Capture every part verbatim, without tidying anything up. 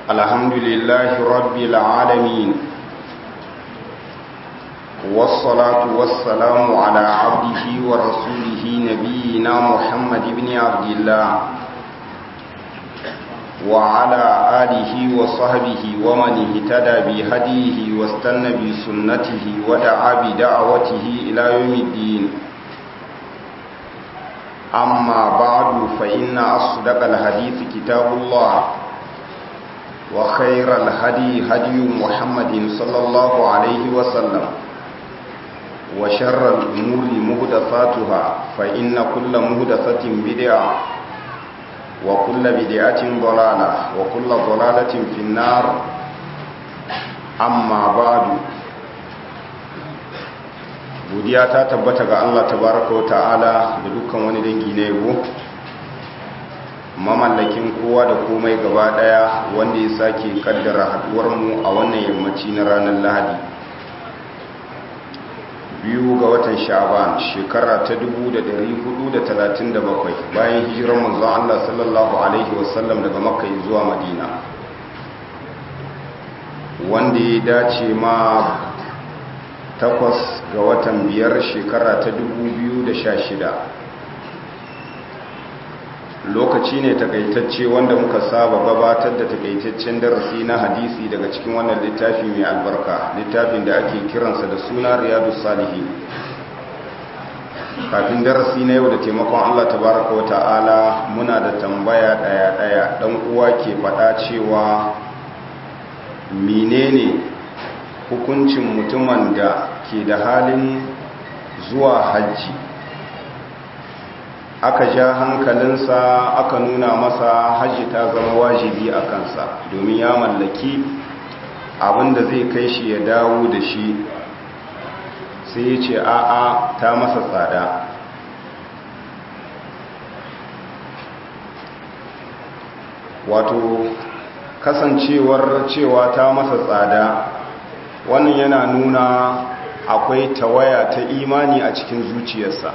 الحمد لله رب العالمين والصلاة والسلام على عبده ورسوله نبينا محمد بن عبد الله وعلى آله وصحبه ومن اهتدى بهديه واستنى بسنته ودعا بدعوته إلى يوم الدين. أما بعد فإن أصدق الحديث كتاب الله وخير الهدي هدي محمد صلى الله عليه وسلم وشر الأمور مهدثاتها فإن كل مهدثة بدعة وكل بدعة ضلالة وكل ضلالة في النار. أما بعد godiya ta tabbata ga Allah tabaraka wa ta'ala da dukkan wani dangi na yabo, mamallakin kowa da komai gaba daya, wanda ya sake kaddara haduwar mu a wannan yammaci na ranar Lahadi biyu ga watan Sha'ban shekara ta dubu da dari hudu da talatin da bakwai bayan hijirar manzon Allah sallallahu alaihi wasallam daga Makka zuwa Madina, wanda ya dace ma takwas ga watan biyar shekara ta dubu biyu da sha shida. Lokaci ne takaitacce wanda muka saba gabatar da takaitaccen darasi na hadisi daga cikin wannan littafi mai albarka, littafin da ake kiransa da suna Riyadus Salihin. Kafin darasi na yau da taimakon Allah tabaraka wa ta'ala muna da tambaya daya-daya. Dan uwa ke faɗa cewa menene hukuncin mutumin da ke da halin zuwa hajji, aka ja hankalinsa aka nuna masa hajji ta zama wajibi a kansa domin ya mallaki abinda zai kai shi ya dawo da shi, sai ya ce a'a ta masa tsada. Wato kasancewar cewa ta masa tsada, wannan yana nuna akwai tawaya ta imani a cikin zuciyarsa,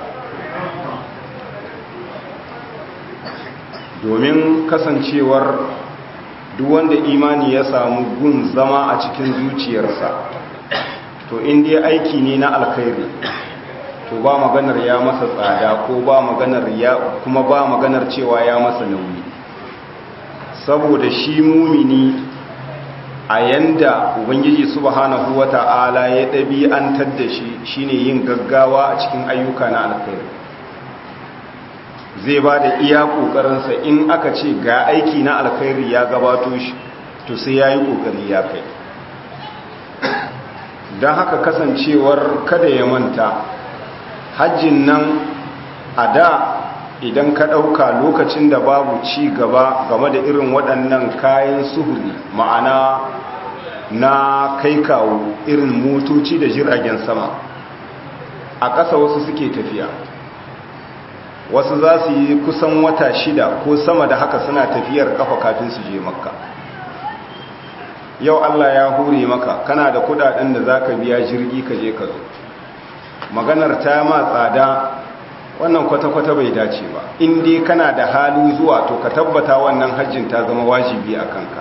domin kasancewar duk wanda imani ya samu gun zama a cikin zuciyarsa, to inda aiki ne na alkhairi, to ba maganar ya masa tsada ko ba maganar ya kuma ba maganar cewa ya masa nauyi, saboda shi mumini a yanda ubangiji subhanahu wata'ala ya ɗabi'antar da shi shine yin gaggawa a cikin ayyuka na alkhairi. Zai ba da iya ƙoƙarinsa in aka ce ga aiki na alkhairi ya gabato shi, to sai ya yi ƙoƙari ya kai. Don haka kasancewar kada ya manta hajjin nan a da idan ka ɗauka lokacin da babu ci gaba game da irin waɗannan kayan suhuri, ma'ana na kai kawo irin motoci da jiragen sama, a ƙasa wasu suke tafiya, wasu za su yi kusan wata shida ko sama da haka suna tafiyar kafa kafin su je Makka. Yau Allah ya hure maka, kana da kudaden da za ka biya jirgi ka je ka zo, maganar ta ma tsada, wannan kwata-kwata bai dace ba. In dai kana da halin zuwa, to ka tabbata wannan hajjin ta zama wajibi a kanka,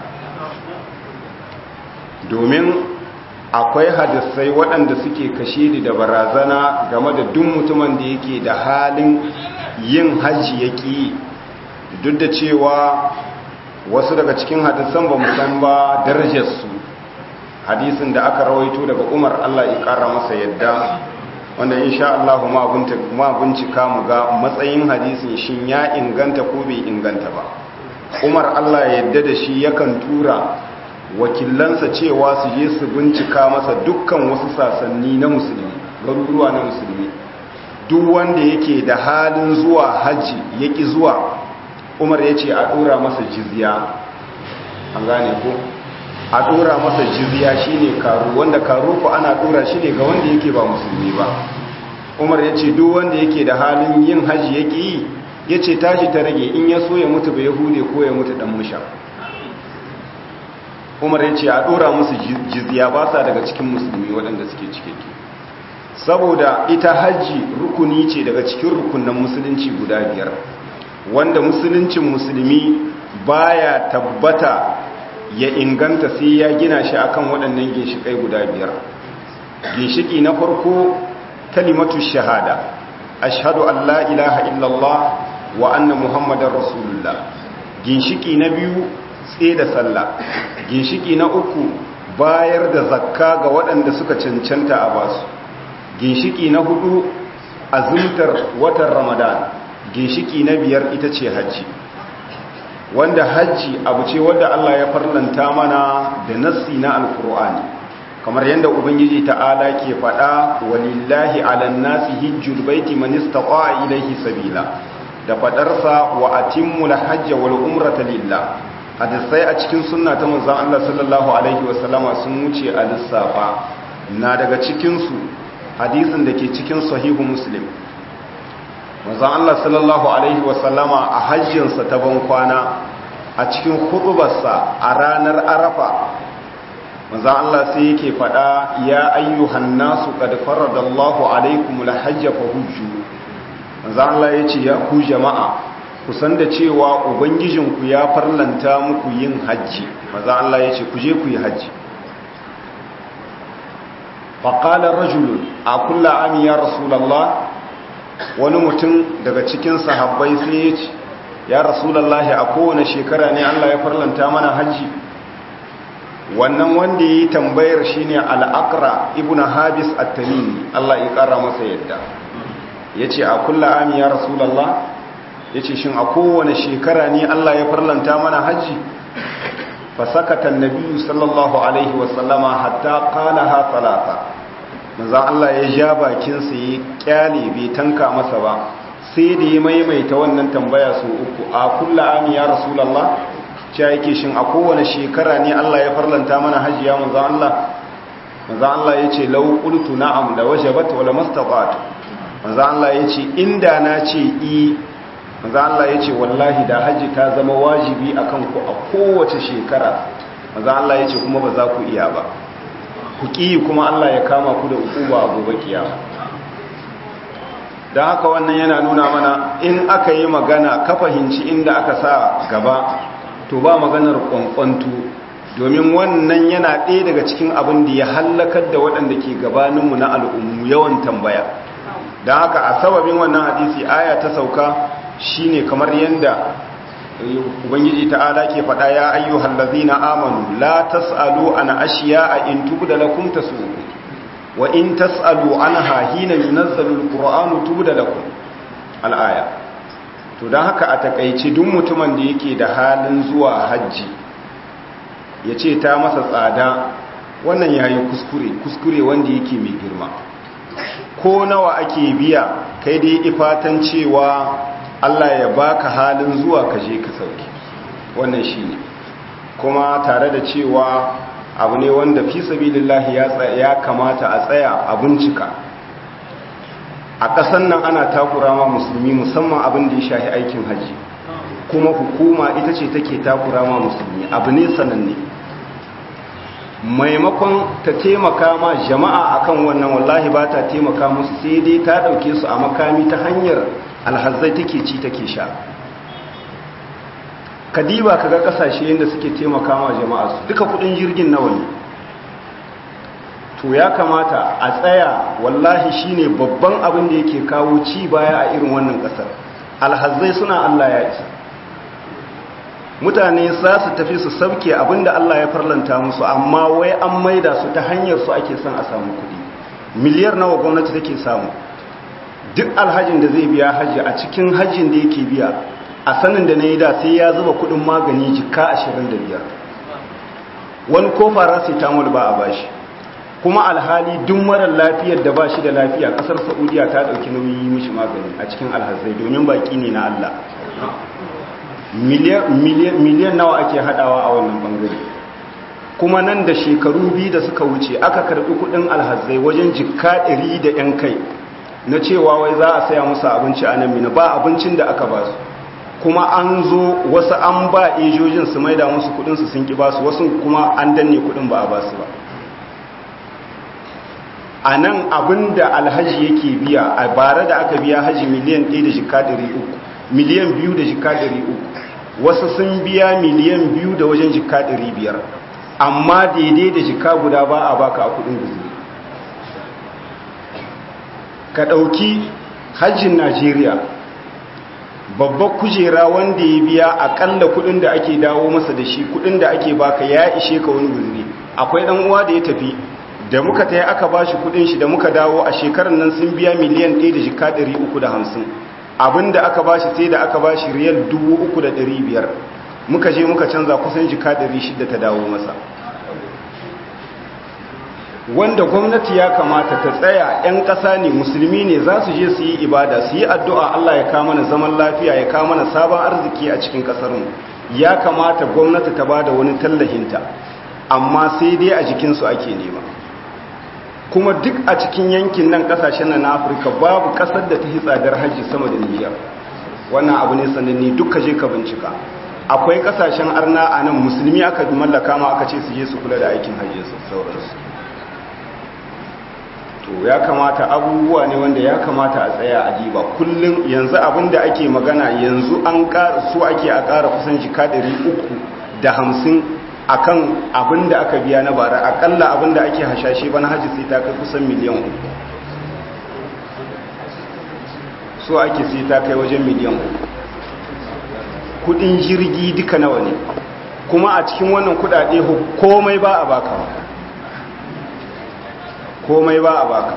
domin akwai hadisai waɗanda suke kashe da barazana game da duk mutumin da yake da halin yin hajji ya ƙi, duk da cewa wasu daga cikin hadisan ba musan ba darajarsu. Hadisin da aka rawaito daga Umar, Allah ya ƙara masa yadda, wanda insha Allah ma bincika mu ga matsayin hadisin shin ya inganta ko bai inganta ba. Umar, Allah ya yadda da shi, yakan tura wakilansa cewa su je su bincika masa dukkan wasu sasanni na musulmi, garuruwa na musulmi, duk wanda yake da halin zuwa hajji yaki zuwa, Umar ya ce a ɗora masa jizya. An gane ko? A ɗora masa jizya shine karu, wanda karu ko ana ɗora shi ne ga wanda yake ba musulmi ba. Umar ya ce duk wanda yake da halin yin hajji yaki yi, ya ce tashi ta rage, in ya so ya mutu ba Yahude ko ya mutu ɗan musha. Umar ya ce a ɗora musu jizya, ba sa daga cikin musulmi waɗanda suke cikeke, saboda ita hajji rukuni ce daga cikin rukunan musulunci guda biyar, wanda musuluncin musulmi baya tabbata ya inganta sai ya gina shi akan waɗannan ginshiƙai guda biyar. Ginshiki na farko kalimatu shahada, ashhadu an la ilaha illallah wa anna muhammadar rasulullah. Ginshiki na biyu tsaye da sallah. Ginshiki na uku bayar da zakka ga waɗanda suka cancanta a basu. Ginshiki na hudu azumtar watan ramadan. Ginshiki na biyar ita ce hajji, wanda hajji abu ce wadda Allah ya farlanta mana da nassi na alkur'ani, kamar yadda ubangiji ta'ala ke faɗa walillahi alan nasi hijjul baiti man istata'a ilayhi sabila, da faɗarsa wa atimmul hajja wal umrata lillah. Hadisai a cikin sunna ta manzon Allah sallallahu alaihi wasallama sun wuce a lissafa, na daga cikin su hadisin da ke cikin sahihu muslim. Manzon Allah sallallahu alaihi wasallama a hajjinsa ta ban kwana a cikin hutubarsa a ranar Arafa, manzon Allah sai yake fada ya ayyuhan nasu qad faradallahu alaikumul hajja fahujju. Manzon Allah yace ya ku jama'a ku san da cewa ubangijinku ya farlanta muku yin haji. Manzon Allah yace ku je ku yi haji. Faqala rajulun a kullu ami ya rasulullah, wani mutum daga cikin sahabbai sai ya ce ya rasulullahi a kowane shekara ne Allah ya farlanta mana hajji? Wannan wanda ya yi tambayar shi ne al'akra ibn habis at-tamimi, Allah ya ƙara masa yadda. Ya ce a kulla ami ya rasulallah, ya ce shin a kowane shekara ne Allah ya farlanta mana hajji? fasakatan nabiyu sallallahu alaihi wasallama hatta qalaha talata. manzan Allah ya ja bakinsa ya kyale bai tanka masa ba, sai da ya maimaita wannan tambaya su uku a kulla ami ya rasulallah, cewa yake shin a kowane shekara ne Allah ya farlanta mana hajji ya manzan Allah? manzan Allah ya ce lau qultu na'am la wajabat wa lamastaqat. manzan Allah ya ce inda na ce i, manzan Allah ya ce wallahi da hajji ta zama wajibi akan ku a kowace shekara. manzan Allah ya ce kuma ba za ku iya ba, ku ƙi kuma Allah ya kama ku da hukuma a gobe kiyama. don haka wannan yana nuna mana in aka yi magana ka fahimci inda aka sa gaba, to ba maganar kwankwanto, domin wannan yana ɗaya daga cikin abin da ya hallakar da waɗanda ke gabaninmu na al'ummu yawan tambaya. don haka a sababin wannan hadisi aya ta sauka shine kamar yadda ubangiji ta'ala ke faɗa ya ayyuhal ladzina amanu la tas'alu an ashiya'a in tubda lakum tasu'u wa in tas'alu anha hina yunazzalu alqur'anu tubda lakum al-aya. to dan haka a takeice duk mutumin da yake da halin zuwa haji yace ta masa tsada, wannan yayi kuskure kuskure wanda yake mai girma. ko nawa ake biya kai dai ifatan cewa Allah ya baka halin zuwa ka je ka sauki, wannan shine. kuma tare da cewa abu ne wanda fi sabilillahi ya ya kamata a tsaya a bincika. a ƙasan nan ana takura ma musulmi musamman abin da ya shahi aikin haji, kuma hukuma ita ce take takura ma musulmi, abu ne sananne. maimakon ta taimaka ma jama'a akan wannan, wallahi ba ta taimaka musu, sai dai ta ɗauke su a makami ta hanyar alhazzai take ci take sha. kadiba kaga kasashe yadda suke taimaka ma jama'a su duka kudin jirgin nawa ne. to ya kamata a tsaya, wallahi shine babban abin da yake kawo ci baya a irin wannan kasar. alhazzai suna Allah ya isa, mutane za su tafi su sauke abinda Allah ya farlanta musu, amma wai an maida su ta hanyar su ake son a samu kudi. miliyar nawa gwamnati take samu? duk alhajin da zai biya haji, a cikin hajjin da yake biya a sanin da na yi da sai ya zuba kudin magani jika ashirin da biyar, wani kofa rasitamol ba a bashi. kuma alhali duk marar lafiyar da ba shi da lafiya kasar saudiya ta dauki nauyin yi mishi magani a cikin alhazai, domin baki ne na Allah. miliyan nawa ake hadawa a wannan bangare? kuma nan da shekaru biyu da suka wuce aka karbi kudin alhazai wajen jika ɗari da yan kai, na cewa wai za a saya musu abinci a nan mina, ba abincin da aka ba su. kuma an zo wasu an ba ejojin su maida musu kudinsu sun ki ba su, wasu kuma an danne kudin ba a ba su ba. a nan abinda alhaji yake biya a bara da aka biya haji miliyan ɗaya da jika ɗari uku, miliyan biyu da jika ɗari uku, wasu sun biya miliyan biyu da wajen jika ɗari biyar, amma daidai da jika guda ba a baka a kudin guzuri. Ka ɗauki hajjin Najeriya, babbar kujera wanda ya biya akalla kudin da ake dawo masa da shi, kudin da ake baka ya ishe ka wani guzuri. Akwai ɗan uwa da ya tafi da muka ta yi aka ba shi kudin shi da muka dawo a shekarar nan sun biya miliyan ɗaya da jika ɗari uku da hamsin, abinda aka ba shi sai da aka ba shi riyal dubu uku da ɗari biyar, muka je muka canza kusan jika ɗari shida ta dawo masa. Wanda gwamnati ya kamata ta tsaya, 'yan ƙasa ne musulmi ne za su je su yi ibada, su yi addu'a Allah ya kawo mana zaman lafiya, ya kawo mana sabon arziki a cikin ƙasarmu. Ya kamata gwamnati ta ba da wani tallahinta, amma sai dai a jikinsu ake nema. Kuma duk a cikin yankin nan ƙasashen nan na Afirka babu ƙasar da ta yi tsadar hajji sama da Nijar. Wannan abu ne sananne, duk ka je ka bincika. Akwai ƙasashen arna a nan musulmi aka mallaka ma aka ce su je su kula da aikin hajji su sauransu. To ya kamata abubuwa ne wanda ya kamata a tsaya a diba kullum. Yanzu abin da ake magana yanzu an ƙara su ake a ƙara kusan jika ɗari uku da hamsin a kan abin da aka biya na bara. Aƙalla abin da ake hashashe bana hajji sai ta kai kusan miliyan uku, so ake sai ta kai wajen miliyan uku. Kudin jirgi duka nawa ne, kuma a cikin wannan kudade komai ba a baka ba, komai ba a baka.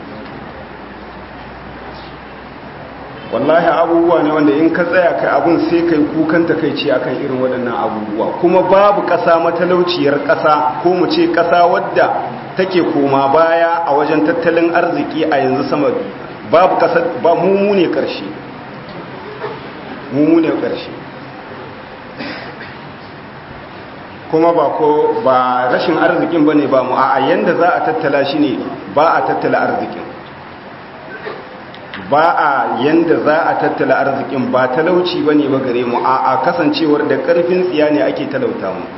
Wallahi abubuwa ne wanda in ka tsaya kai abun sai kai kukan takeici akan irin waɗannan abubuwa. Kuma babu ƙasa matalauciyar ƙasa, ko mu ce ƙasa wadda take koma baya a wajen tattalin arziki a yanzu sama, babu ƙasa, ba mu ne ƙarshe, mu ne ƙarshe. Kuma ba ko ba rashin arzikin bane ba mu, a yanda za a tattala shi ne ba a tattala arzikin, ba a yanda za a tattala arzikin ba talauci bane ba gare mu, a kasancewar da karfin tsiya ne ake talauta mu.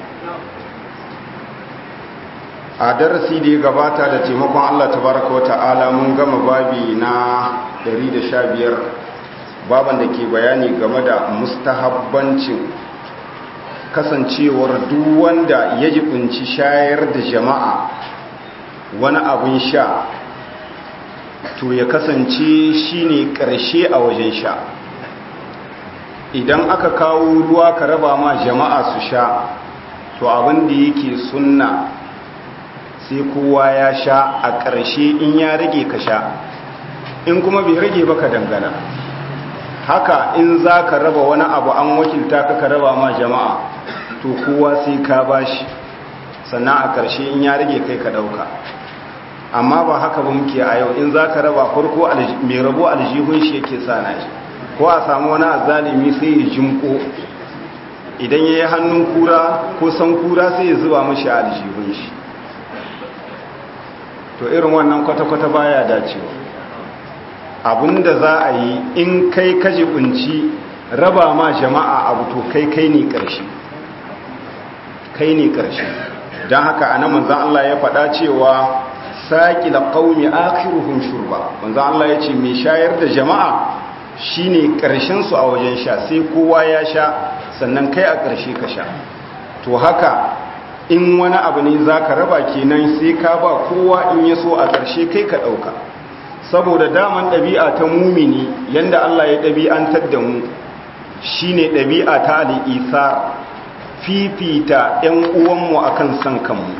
A darasi da ya gabata da taimakon Allah tabaraka wa ta'ala mun gama babi na ɗari da sha biyar, baban da ke bayani game da mustahabbancin kasancewar duk wanda ya jibinci shayar da jama'a wani abin sha to ya kasance shine ƙarshe a wajen sha. Idan aka kawo ruwa ka raba ma jama'a su sha, to abin da yake sunna sai kowa ya sha a ƙarshe, in ya rage ka sha, in kuma bai rage ba ka dangana. Haka in za ka raba wani abu an wakilta ka ka raba ma jama'a, to kowa sai ka bashi, sannan a ƙarshe in ya rage kai ka ɗauka. Amma ba haka ba muke a yau, in za ka raba farko mai rabo aljihun shi yake sa na shi, ko a samu wani azalimi sai ya jimko, idan ya yi hannun kura ko san kura sai ya zuba mashi aljihun shi. To irin wannan kwata-kwata baya dacewa. Abinda za a yi, in kai kaji kunci raba ma jama'a abu, to kai kai ne ƙarshe, kai ne ƙarshe. Don haka a nan manzan Allah ya faɗa cewa saƙila ƙaumi akhiruhum shurba. Manzan Allah ya ce mai shayar da jama'a shine ƙarshensu a wajen sha, sai kowa ya sha sannan kai a ƙarshe ka sha. To haka in wani abu ne za ka raba kenan sai ka ba kowa, in ya so a ƙarshe kai ka ɗauka. Saboda daman ɗabi'a ta mumini yanda Allah ya ɗabi'antar da mu shine ɗabi'a ta al'isa, fifita ‘yan uwanmu a kan san kanmu.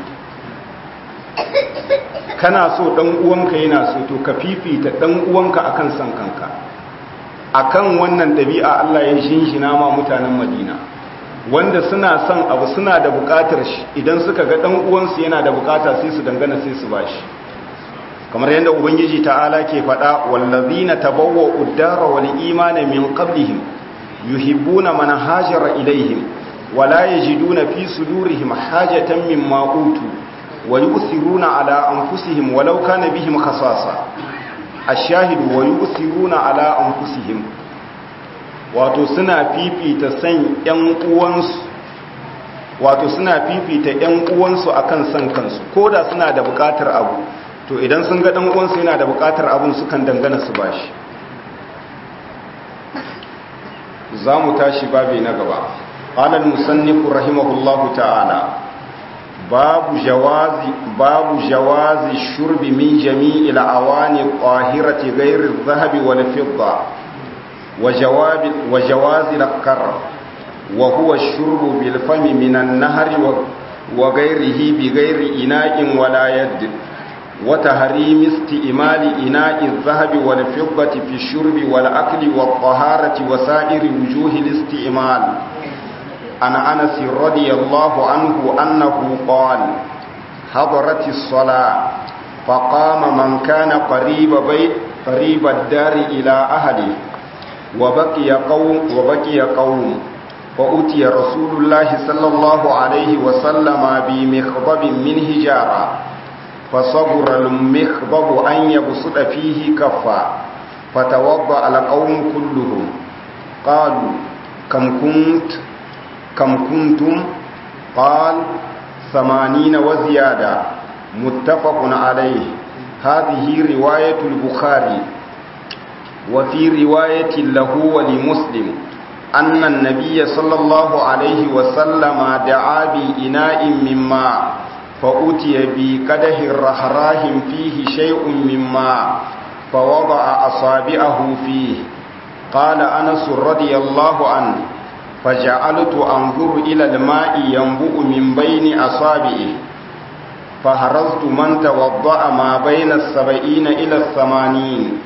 Kana so ɗan uwanka yana so, to ka fifita ɗan uwanka a kan san kanka. A kan wannan ɗabi'a Allah ya shinshina ma mutanen Madina, wanda suna son abu, suna da buƙatar shi, idan suka ga ɗan uwansu yana da buƙata sai su dangana sai su bashi. Kamar yadda Ubangiji ta'ala ke faɗa, wallazina tabawwa'u ad-dara wal imana min qablihim yuhibbuna man hajara ilaihim wala yajiduna fi sudurihim hajatan mimma utu wa yu'thiruna ala anfusihim walau kana bihim khasasa. Ash-shahidu wa yu'thiruna ala anfusihim, wato suna fifita san ƴan uwansu, wato suna fifita ƴan uwansu akan san kansu, koda suna da buƙatar abu, to idan sun ga ɗan uwansu yana da buƙatar abun sukan dangana su bashi. Za mu tashi babi na gaba. قال المصنف رحمه الله تعالى باب جواز باب جواز الشرب من جميع الأواني الطاهرة غير الذهب والفضة وجواب وجواز القر وهو الشرب بالفم من النهر وغيره بغير إناء ولا يد وتحريم استئمال إناء الذهب والفضة في الشرب والأكل والطهارة وسائر وجوه الاستئمال. عن أنس رضي الله عنه أنه قال حضرت الصلاة فقام من كان قريب بيت قريب الدار إلى أهله وبقي قوم وبقي قوم فأتي رسول الله صلى الله عليه وسلم بمخضب من حجارة فصبر المخضب أن يبسط فيه كفا فتوضأ القوم كلهم قالوا كم كنت كم كنتم قال ثمانين وزيادة متفق عليه. هذه رواية البخاري. وفي رواية له ولمسلم أن النبي صلى الله عليه وسلم دعا بإناء من ماء فأتي بقدح رحراه فيه شيء من ماء فوضع أصابعه فيه. قال أنس رضي الله عنه فجعلت أنظر إلى الماء ينبؤ من بين أصابعه فهرزت من توضأ ما بين السبعين إلى الثمانين.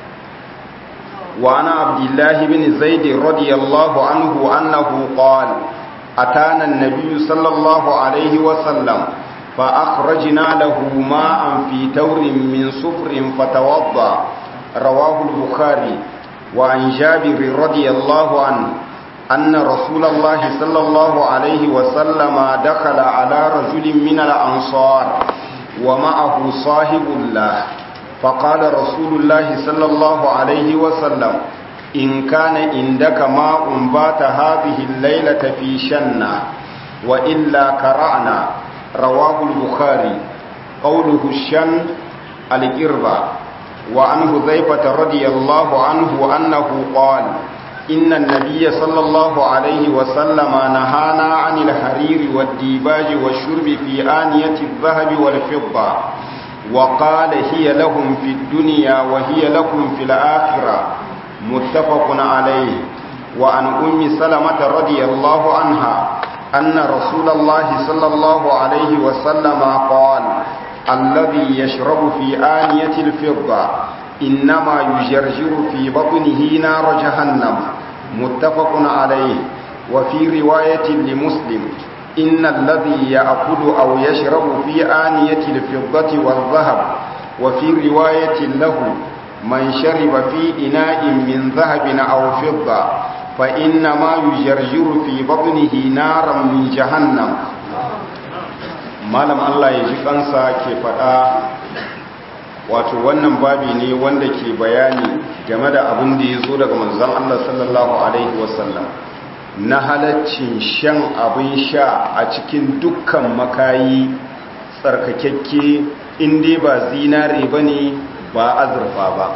وعن عبد الله بن زيد رضي الله عنه أنه قال أتانا النبي صلى الله عليه وسلم فأخرجنا له ماء في تور من صفر فتوضأ. رواه البخاري. وعن جابر رضي الله عنه أن رسول الله صلى الله عليه وسلم دخل على رجل من الأنصار ومعه صاحب له فقال رسول الله صلى الله عليه وسلم إن كان عندك ماء بات هذه الليلة في شنة وإلا كرعنا. رواه البخاري. قوله الشن القربة. وعن حذيفة رضي الله عنه أنه قال إن النبي صلى الله عليه وسلم نهانا عن الحرير والديباج والشرب في آنية الذهب والفضة وقال هي لهم في الدنيا وهي لكم في الآخرة. متفق عليه. وعن أم سلمة رضي الله عنها أن رسول الله صلى الله عليه وسلم قال الذي يشرب في آنية الفضة إنما يجرجر في بطنه نار جهنم. متفق عليه. وفي رواية لمسلم إن الذي يأكل أو يشرب في آنية الفضة والذهب. وفي رواية له من شرب في إناء من ذهب أو فضة فإنما يجرجر في بطنه نارا من جهنم. malam Allah ya ji kansa ke faɗa wato wannan babi ne wanda ke bayani game da abin da ya zo daga manzon Allah sallallahu alaihi wasallam na halaccin shan abin sha a cikin dukkan makayi tsarkakekke inda ba zinare ba ne ba azurfa ba,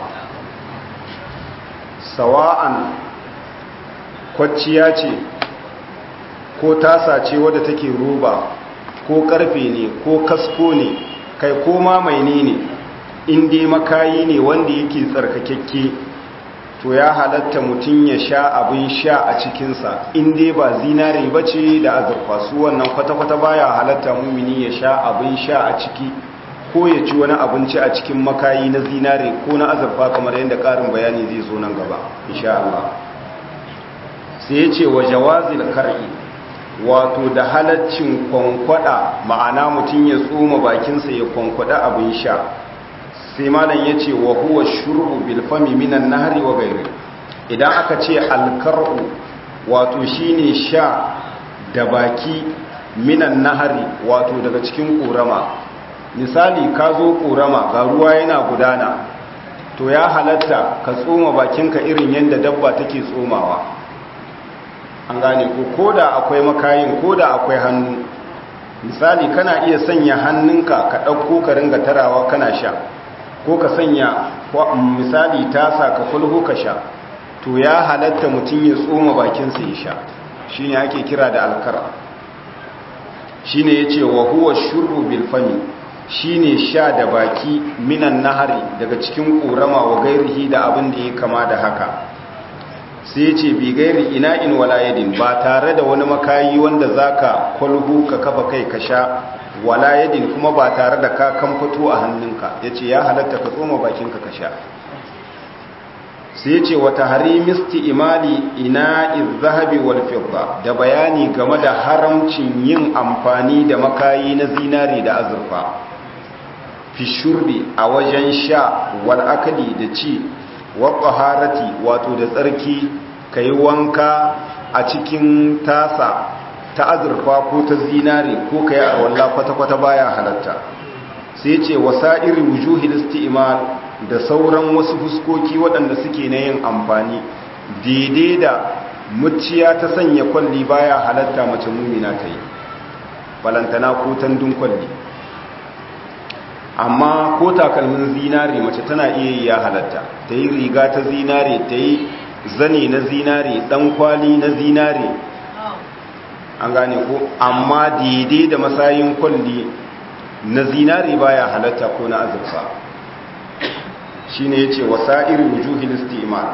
sawa'an kwacciya ce ko tasa ce wadda take roba ko karfe ne ko kasko ne kai ko mamaini ne inda makayi ne wanda yake tsarkakekke to ya halatta mutum ya sha abin sha a cikinsa inda ba zinare ba ce da azurfa su wannan kwata-kwata baya halatta mumini ya sha abin sha a ciki ko ya ci wani abinci a cikin makayi na zinare ko na azurfa kamar yadda ƙarin bayani zai zo nan gaba insha Allah. sai ya ce wa jawazil kar'i wato da halaccin kwankwada ma'ana mutum ya tsoma bakinsa ya kwankwada abin sha sai malam ya ce wa huwa shurbu bil fami minan nahri wa gairi. idan aka ce alkar'u wato shine sha da baki minan nahari wato daga cikin korama. misali ka zo korama ga ruwa yana gudana to ya halatta ka tsoma bakinka irin yadda dabba take tsomawa an gane ko koda akwai makayin koda akwai hannu. misali kana iya sanya hannunka ka ɗauko ka ringa tarawa kana sha ko ka sanya misali tasa ka kulhu ka sha to ya halatta mutum ya tsoma bakinsa ya sha shine ake kira da alkara shine yace wa huwa shurbu bil fami shine sha da baki minan nahari daga cikin ƙorama wa gairihi da abin da ya kama da haka sai yace bi gairi ina'in wala yadin ba tare da wani makayi wanda zaka kwalhu ka kafa kai ka sha wala yadin kuma ba tare da ka kamfato a hannunka yace ya halatta ka tsoma bakinka ka sha sai yace wa tahrimisti imali ina'iz zahabi wal fidda da bayani game da haramcin yin amfani da makayi na zinari da azurfa fi shurbi a wajen sha wal akali da ci wa taharati wato da tsarki kai wanka a cikin tasa ta azurfa ko ta zinari ko kai a walla kwata-kwata baya halatta sai ce wasa'iri wujuhil isti'mal da sauran wasu fuskoki waɗanda suke na yin amfani daidai da muciya ta sanya kwalli baya halatta mace mumina ta yi balantana ko tandun kwalli amma ko takalmin zinare mace tana iya yi ya halatta ta yi riga ta zinare ta yi zane na zinare ɗan kwali na zinare an gane ko amma daidai da masayin kwalli na zinare baya halatta ko na azurfa shine yace wasa'ir wujuhil istimal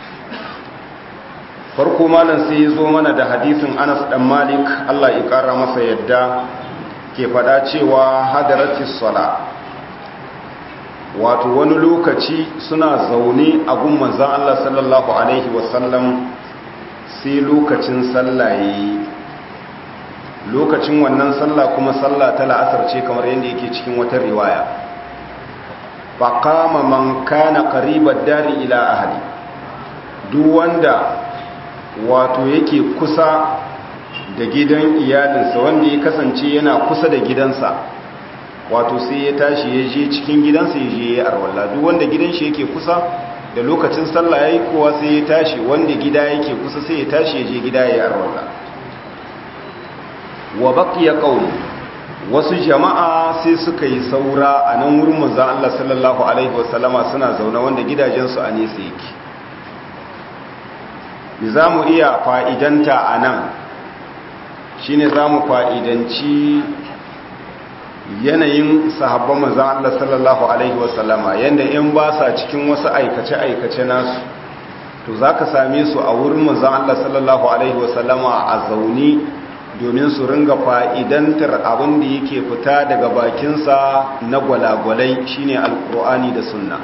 farko malam sai yazo mana da hadisin Anas dan Malik Allah ya kara masa yadda ke fada cewa hadaratis sala wato wani lokaci suna zaune a gun manzon Allah sallallahu alaihi wasallam sai lokacin sallah yayi lokacin wannan sallah kuma sallah ta la'asar ce kamar yadda yake cikin wata riwaya faqama man kana qariba dari ila ahli duk wanda wato yake kusa da gidan iyalinsa wanda ya kasance yana kusa da gidansa wato sai ya tashi ya je cikin gidansa ya je ya arwalla duk wanda gidan shi yake kusa da lokacin sallah yayi kowa sai ya tashi wanda gida yake kusa sai ya tashi ya je gida ya arwalla wa baqiya qawli wasu jama'a sai suka yi saura a nan wurin manzon Allah sallallahu alaihi wasallama suna zaune wanda gidajensu a nesa yake za mu iya fa'idanta a nan shi ne za mu fa'idanci yanayin sahabban manzon Allah sallallahu alaihi wasallama yadda in ba sa cikin wasu aikace-aikace nasu to za ka same su a wurin manzon Allah sallallahu alaihi wasallama a zaune domin su ringa fa'idantar abin da yake fita daga bakinsa na gwalagwalai shine alkur'ani da sunna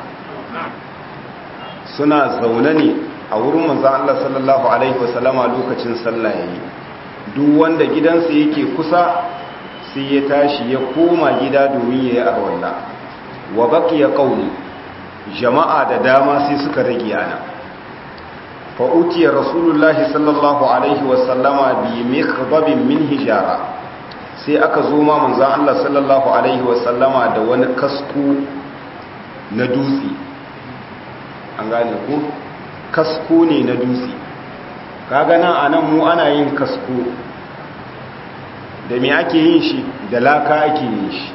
suna zaune ne a wurin manzan Allah sallallahu Alaihi wasallama lokacin sallah yayi duk wanda gidansa yake kusa sai ya tashi ya koma gida domin ya yi arwalla wa baqiya qawli jama'a da dama sai suka rage ana fa'utiya rasulullahi sallallahu alaihi wasallama bi mikhdabin min hijara sai aka zo ma manzan Allah sallallahu alaihi wasallama da wani kasku na dutse an gane ko kasko ne na dutse kaga nan anan mu ana yin kasko da me ake yin shi da laka ake yin shi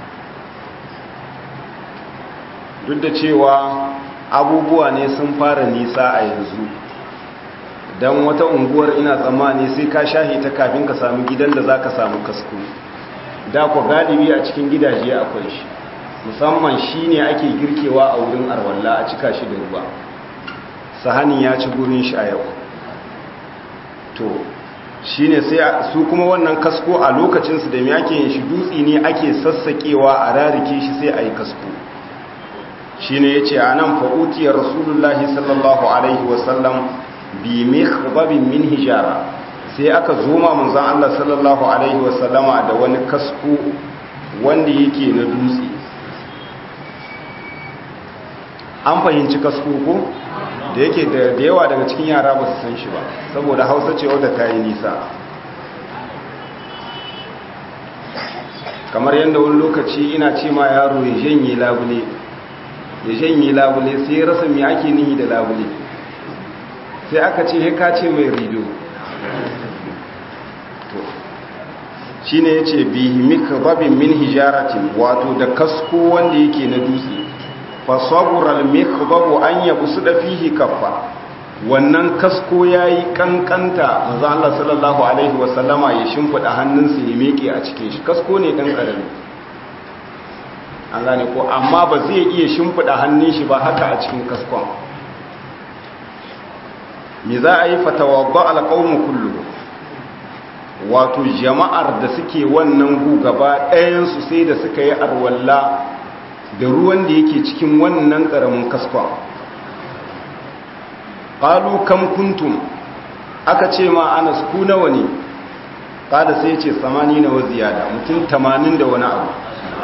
duk da cewa abubuwa ne sun fara nisa a yanzu don wata unguwar ina tsammani sai ka shahi ta kafin ka samu gidan da za ka samu kasko da ku galibi a cikin gidaje akwai shi musamman shi ne ake girkewa a wurin arwalla a cika shi da ruwa sahani ya ci gurin shi a yau to shi ne sai su kuma wannan kasko a lokacinsu da mai ake yin shi dutse ne ake sassaƙewa a rarike shi sai a yi kasko shi ne ya ce a nan fa'utiyar rasulullahi sallallahu alaihi wasallam bi mikhdabin min hijara sai aka zoma manzan Allah sallallahu alaihi wasallama da wani kasko wanda yake na dutse an fahimci kasko ko da yake da yawa daga cikin yara ba su san shi ba saboda hausa ce wadda ta yi nisa kamar yadda wani lokaci ina ce ma yaro ya janye labule ya janye labule sai ya rasa mai ake nihi da labule sai aka ce haka ce mai rido shi ne ya ce bihi mikababin min hijaratin wato da kasko wanda yake na dutse fasabural mikbabu an yabu su da fihi kaffa wannan kasko ya yi kankanta manzo Allah sallallahu alaihi wasallama ya shimfiɗa hannunsa ya meke a cikin shi kasko ne ɗan ƙarami an gane ko amma ba zai iya shimfiɗa hannun shi ba haka a cikin kaskon me za a yi fatawadda alqawmu kulluhum wato jama'ar da suke wannan gu gaba ɗayansu sai da suka yi arwalla da ruwan da yake cikin wannan ƙaramin kaskon ƙalu kam kuntum aka ce ma anas ku nawa ne ƙada sai ce samani na wa ziyada mutum tamanin da wani abu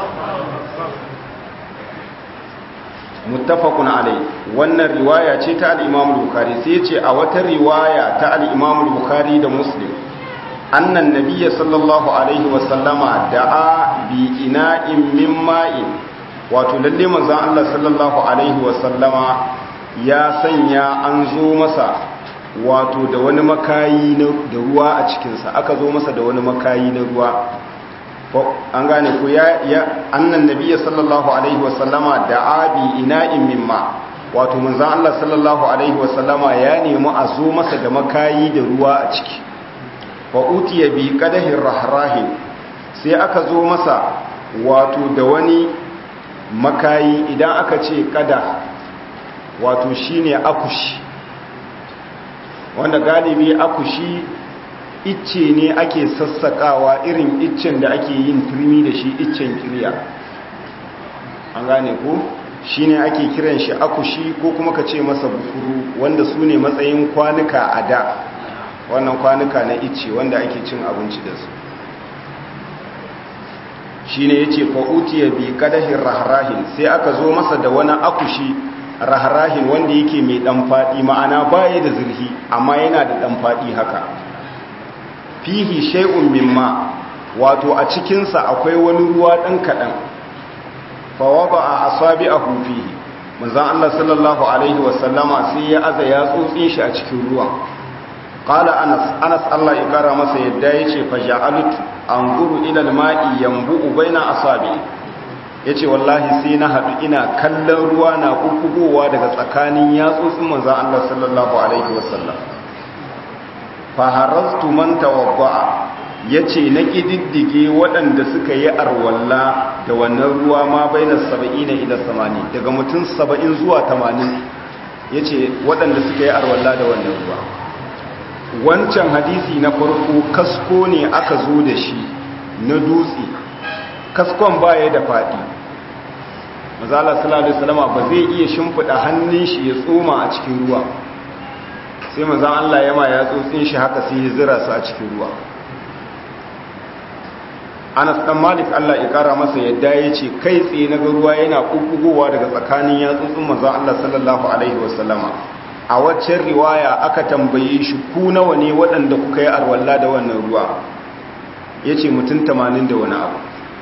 muttafaqun alai wannan riwaya ce ta al-Imam al-Bukhari sai ce a wata riwaya ta al-Imam al-Bukhari da Muslim annan nabiyya sallallahu alaihi wa sallama da'a bi ina'in min ma'in wato lalle manzon Allah sallallahu alaihi wa sallama ya sanya an zo masa wato da wani makayi da ruwa a cikinsa aka zo masa da wani makayi na ruwa an gane ku ya annan nabiyya sallallahu alaihi wasallama da abi ina'in mimma wato manzon Allah sallallahu alaihi wasallama ya nemi a zo masa da makayi da ruwa a ciki fa utiya bi qadahi rahrahi sai aka zo masa wato da wani makayi idan aka ce kada wato shine akushi wanda galibi akushi icce ne ake sassakawa irin iccen da ake yin turmi da shi iccen kirya an gane ko shine ake kiran shi akushi ko kuma ka ce masa bukuru wanda su ne matsayin kwanuka a da wannan kwanuka na icce wanda ake cin abinci da su shine yace fa utiya bi qadahin rahrahin sai aka zo masa da wani akushi rahrahin wanda yake mai dan fadi ma'ana baya da zurfi amma yana da dan fadi haka fihi shay'un mimma wato a cikin sa akwai wani ruwa dan kadan fa wada'a asabi'ahu fihi manzon Allah sallallahu alaihi wasallama sai ya aza ya tsotsin shi a cikin ruwan qala anas anas Allah ya kara masa yadda yace fa ja'altu anzuru ila al-ma'i yanbu'u baina asabi yace wallahi sai na hadu ina kallon ruwa na kukkugowa daga tsakanin yatsotsin manzon Allah sallallahu alaihi wasallam fa harastu man tawadda'a yace na kididdige waɗanda suka yi arwalla da wannan ruwa ma baina sab'ina ila samani daga mutum saba'in zuwa tamanin yace waɗanda suka yi arwalla da wannan ruwa wancan hadisi na farko kasko ne aka zo da shi na dutse kaskon baya da faɗi mazala sallallahu alaihi wasallam ba zai iya shimfida hannun shi ya tsoma a cikin ruwa sai manzon Allah ya ma ya tsotsin shi haka sai ya zira su a cikin ruwa Anas dan Malik Allah ya kara masa yadda yace kai tsaye naga ruwa yana kukkugowa daga tsakanin yatsotsin manzon Allah sallallahu alaihi wasallama a waccan riwaya aka tambaye shi ku nawa ne waɗanda kuka yi arwalla da wannan ruwa ya ce mutum tamanin da wani abu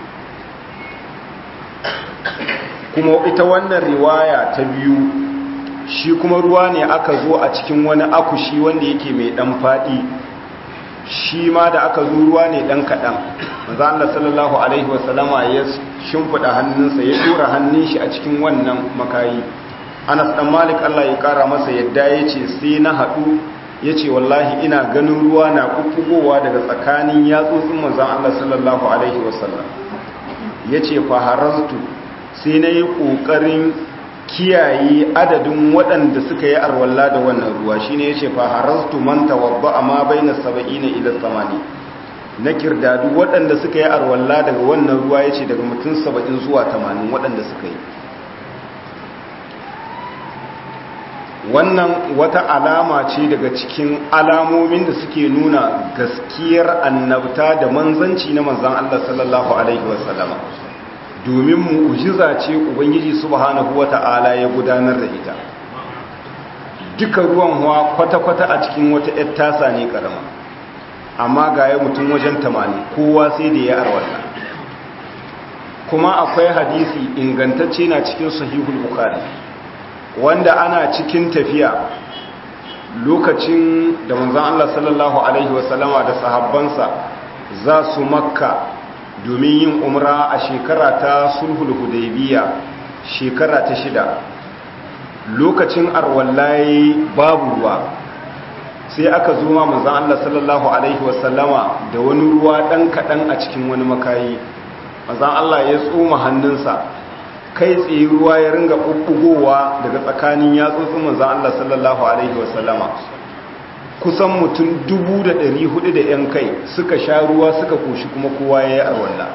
kuma ita wannan riwaya ta biyu shi kuma ruwa ne aka zo a cikin wani akushi wanda yake mai ɗan faɗi shi ma da aka zo ruwa ne ɗan kaɗan maza Allah sallallahu alaihi wasallama ya shimfiɗa hannunsa ya ɗora hannun shi a cikin wannan makayi Anas dan Malik Allah ya kara masa yadda yace sai na hadu yace wallahi ina ganin ruwa na kukkugowa daga tsakanin yatsotsin manzon Allah sallallahu alaihi wasallam yace fa haraztu sai nayi kokarin kiyaye adadin waɗanda suka yi arwalla da wannan ruwa shine yace fa haraztu man tawadda ma baina sab'ina ila samani na kirdadu waɗanda suka yi arwalla daga wannan ruwa yace daga mutum saba'in zuwa tamanin waɗanda suka yi wannan wata alama ce daga cikin alamomin da suke nuna gaskiyar annabta da manzanci na manzan Allah sallallahu alaihi wasallama domin mu'jiza ce ubangiji subhanahu wata'ala ya gudanar da ita duka ruwan huwa kwata-kwata a cikin wata yar tasa ne karama amma ga ya mutum wajen tamanin kowa sai da ya arwata kuma akwai hadisi ingantacce na cikin sahihul bukhari wanda ana cikin tafiya lokacin da manzon Allah sallallahu alaihi wasallama da sahabbansa za su makka domin yin umra a shekara ta sulhul hudaybiya shekara ta shida lokacin arwallaye babu ruwa sai aka zo ma manzon Allah sallallahu alaihi wasallama da wani ruwa dan kadan a cikin wani makayi manzon Allah ya tsoma hannunsa kai tsaye ruwa ya ringa bubbugowa daga tsakanin yatsotsin manzon Allah sallallahu alaihi wasallama kusan mutum dubu da ɗari hudu da ‘yan kai suka sha ruwa suka koshi kuma kowa ya yi arwalla.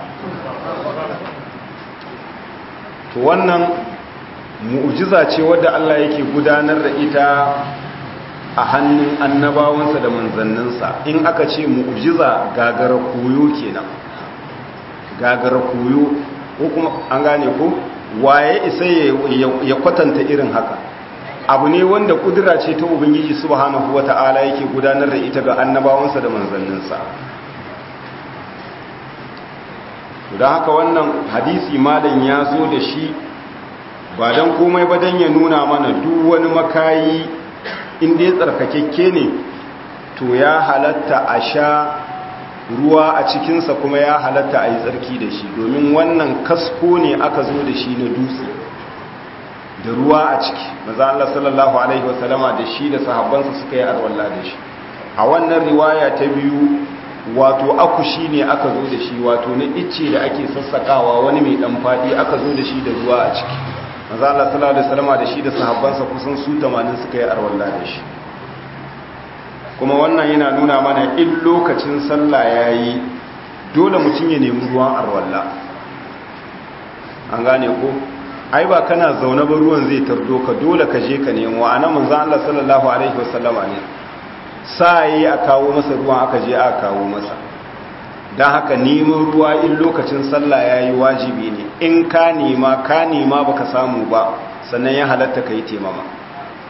To wannan mu'ujiza ce wadda Allah yake gudanar da ita a hannun annabawansa da manzanninsa. In aka ce mu'ujiza gagara koyo kenan, gagara koyo ko kuma an gane ko waye isa ya kwatanta irin haka. Abu ne wanda kudura ce ta ubangiji subhanahu wata'ala yake gudanar da ita ga annabawansa da manzanninsa. don haka wannan hadisi malam ya zo da shi ba don komai ba don ya nuna mana duk wani makayi inda ya tsarkakekke ne to ya halatta a sha ruwa a cikinsa kuma ya halatta a yi tsarki da shi domin wannan kasko ne aka zo da shi na dutse da ruwa a ciki maza Allah sallallahu alaihi wasallama da shi da sahabbansa suka yi arwalla da shi a wannan riwaya ta biyu wato akushi ne aka zo da shi wato na icce da ake sassakawa wani mai dan fadi aka zo da shi da ruwa a ciki maza Allah sallallahu alaihi wasallama da shi da sahabbansa kusan su tamanin suka yi arwalla da shi kuma wannan yana nuna mana in lokacin sallah yayi dole mutum ya nemi ruwan arwalla an gane ko ai ba kana zaune ba ruwan zai tardo ka dole ka je ka nemo anan manzo Allah sallallahu alaihi wasallama ne sai a kawo masa ruwan aka je aka kawo masa dan haka neman ruwa in lokacin sallah yayi wajibi ne in ka nema ka nema baka samu ba sannan ya halatta kai temama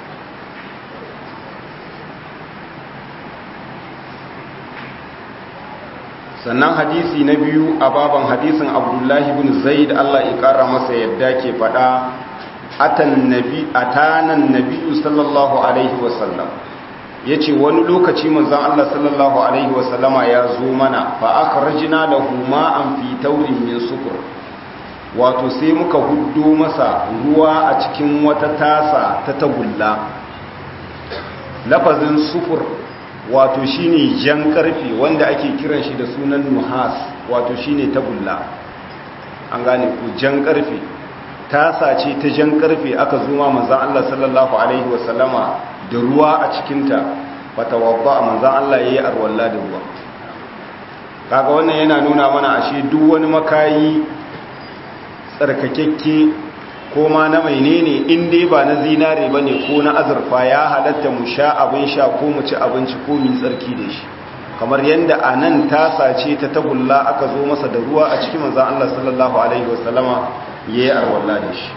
sannan hadisi na biyu a baban hadisin abdullahi bin zaid Allah ya kara masa yadda ke fada atan nabi atanan nabi sallallahu alaihi wasallam yace wani lokaci manzon Allah sallallahu alaihi wasallama ya zo mana fa akhrajna lahu ma'an fi tawrin min sukur wato sai muka huddo masa ruwa a cikin wata tasa ta tagulla lafazin sufur wato shine jan karfe wanda ake kiran shi da sunan nuhas wato shine tagulla an gane ku jan karfe tasa ce ta jan karfe aka zuma manzon Allah sallallahu alaihi wasallama da ruwa a cikin ta fatawadda manzon Allah yayi arwalla da ruwa kaga wannan yana nuna mana ashe duk wani makayi tsarkakekke ko ma na menene in dai ba na zinare bane ko na azurfa ya halatta mu sha abin sha ko mu ci abinci ko mu tsarki da shi kamar yanda anan tasa ce ta tagulla aka zo masa da ruwa a cikin manzon Allah sallallahu alaihi wasallama yayi arwalla da shi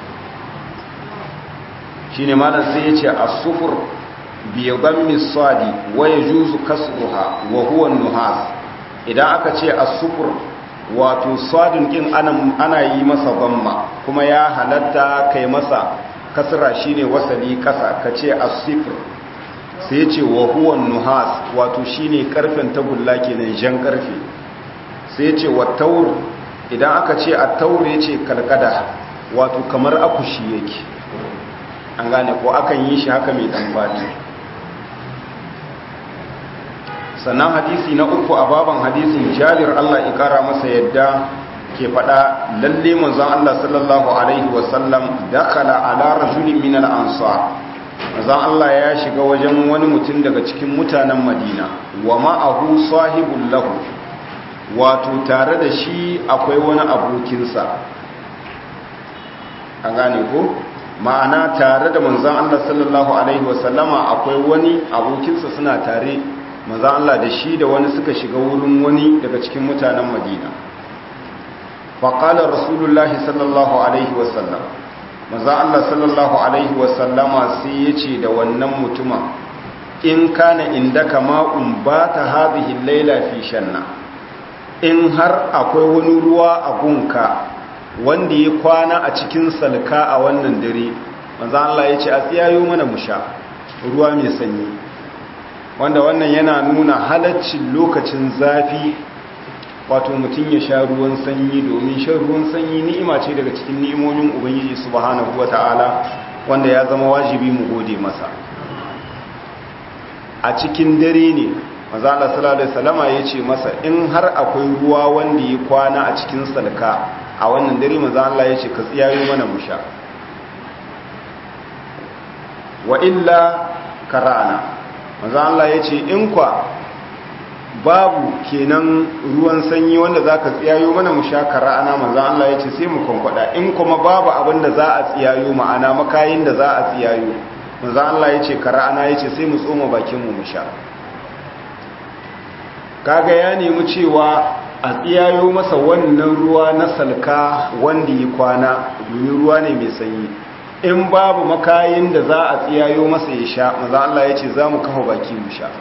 shine malam sai yace as-sufur bi dhammi as-sadi wa yajuzu kasruha wa huwa an-nuhas idan aka ce as-sufur wato sadin din ana yi masa dhamma kuma ya halatta kai masa kasra shine wasali kasa kace as-sifr sai yace wa huwa an-nuhas wato shine karfen tagulla kenan jan karfe sai yace wa tawr idan aka ce at-tawr yace kalkada wato kamar akushi yake an gane ko akan yi shi haka mai dan fadi sannan hadisi na uku a baban hadisin Jabir Allah ya kara masa yadda ke fada lalle manzon Allah sallallahu alaihi wasallam dakala ala rajulin min al-ansar manzon Allah ya shiga wajen wani mutum daga cikin mutanen Madina wa ma'ahu sahibul lahu wato tare da shi akwai wani abokinsa an gane ko ma'ana tare da manzon Allah sallallahu alaihi wasallama akwai wani abokinsa suna tare manzo Allah da shi da wani suka shiga wurin wani daga cikin mutanen Madina fa qala rasulullahi sallallahu alaihi wasallam manzo Allah sallallahu alaihi wasallama sai yace da wannan mutuma in kana indaka ma'un bata hadhihi al-laila fi shanna in har akwai wani ruwa a gunka wanda ya kwana a cikin salka a wannan dare manzo Allah yace a tsiyayo mana musha ruwa mai sanyi wanda wannan yana nuna halaccin lokacin zafi wato mutum ya sha ruwan sanyi domin shan ruwan sanyi ni'ima ce daga cikin ni'imomin ubangiji subhanahu wata'ala wanda ya zama wajibi mu gode masa. A cikin dare ne manzo Allah sallallahu alaihi wasallama yace masa in har akwai ruwa wanda ya kwana a cikin salka a wannan dare manzo Allah yace ka tsiyayo mana mu sha, wa illa karana manzo Allah yace in kwa babu kenan ruwan sanyi wanda zaka tsiyayo mana mu sha karana manzo Allah yace sai mu konkwada, in kuma babu abin da za a tsiyayo ma'ana makayin da za a tsiyayo manzo Allah yace karana yace sai mu tsoma bakin mu mu sha. Kaga ya nemi cewa a tsiyayo masa wannan ruwa na salka wanda ya kwana domin ruwa ne mai sanyi, in babu makayin da za a tsiyayo masa ya sha manzo Allah yace za mu kafa baki mu sha.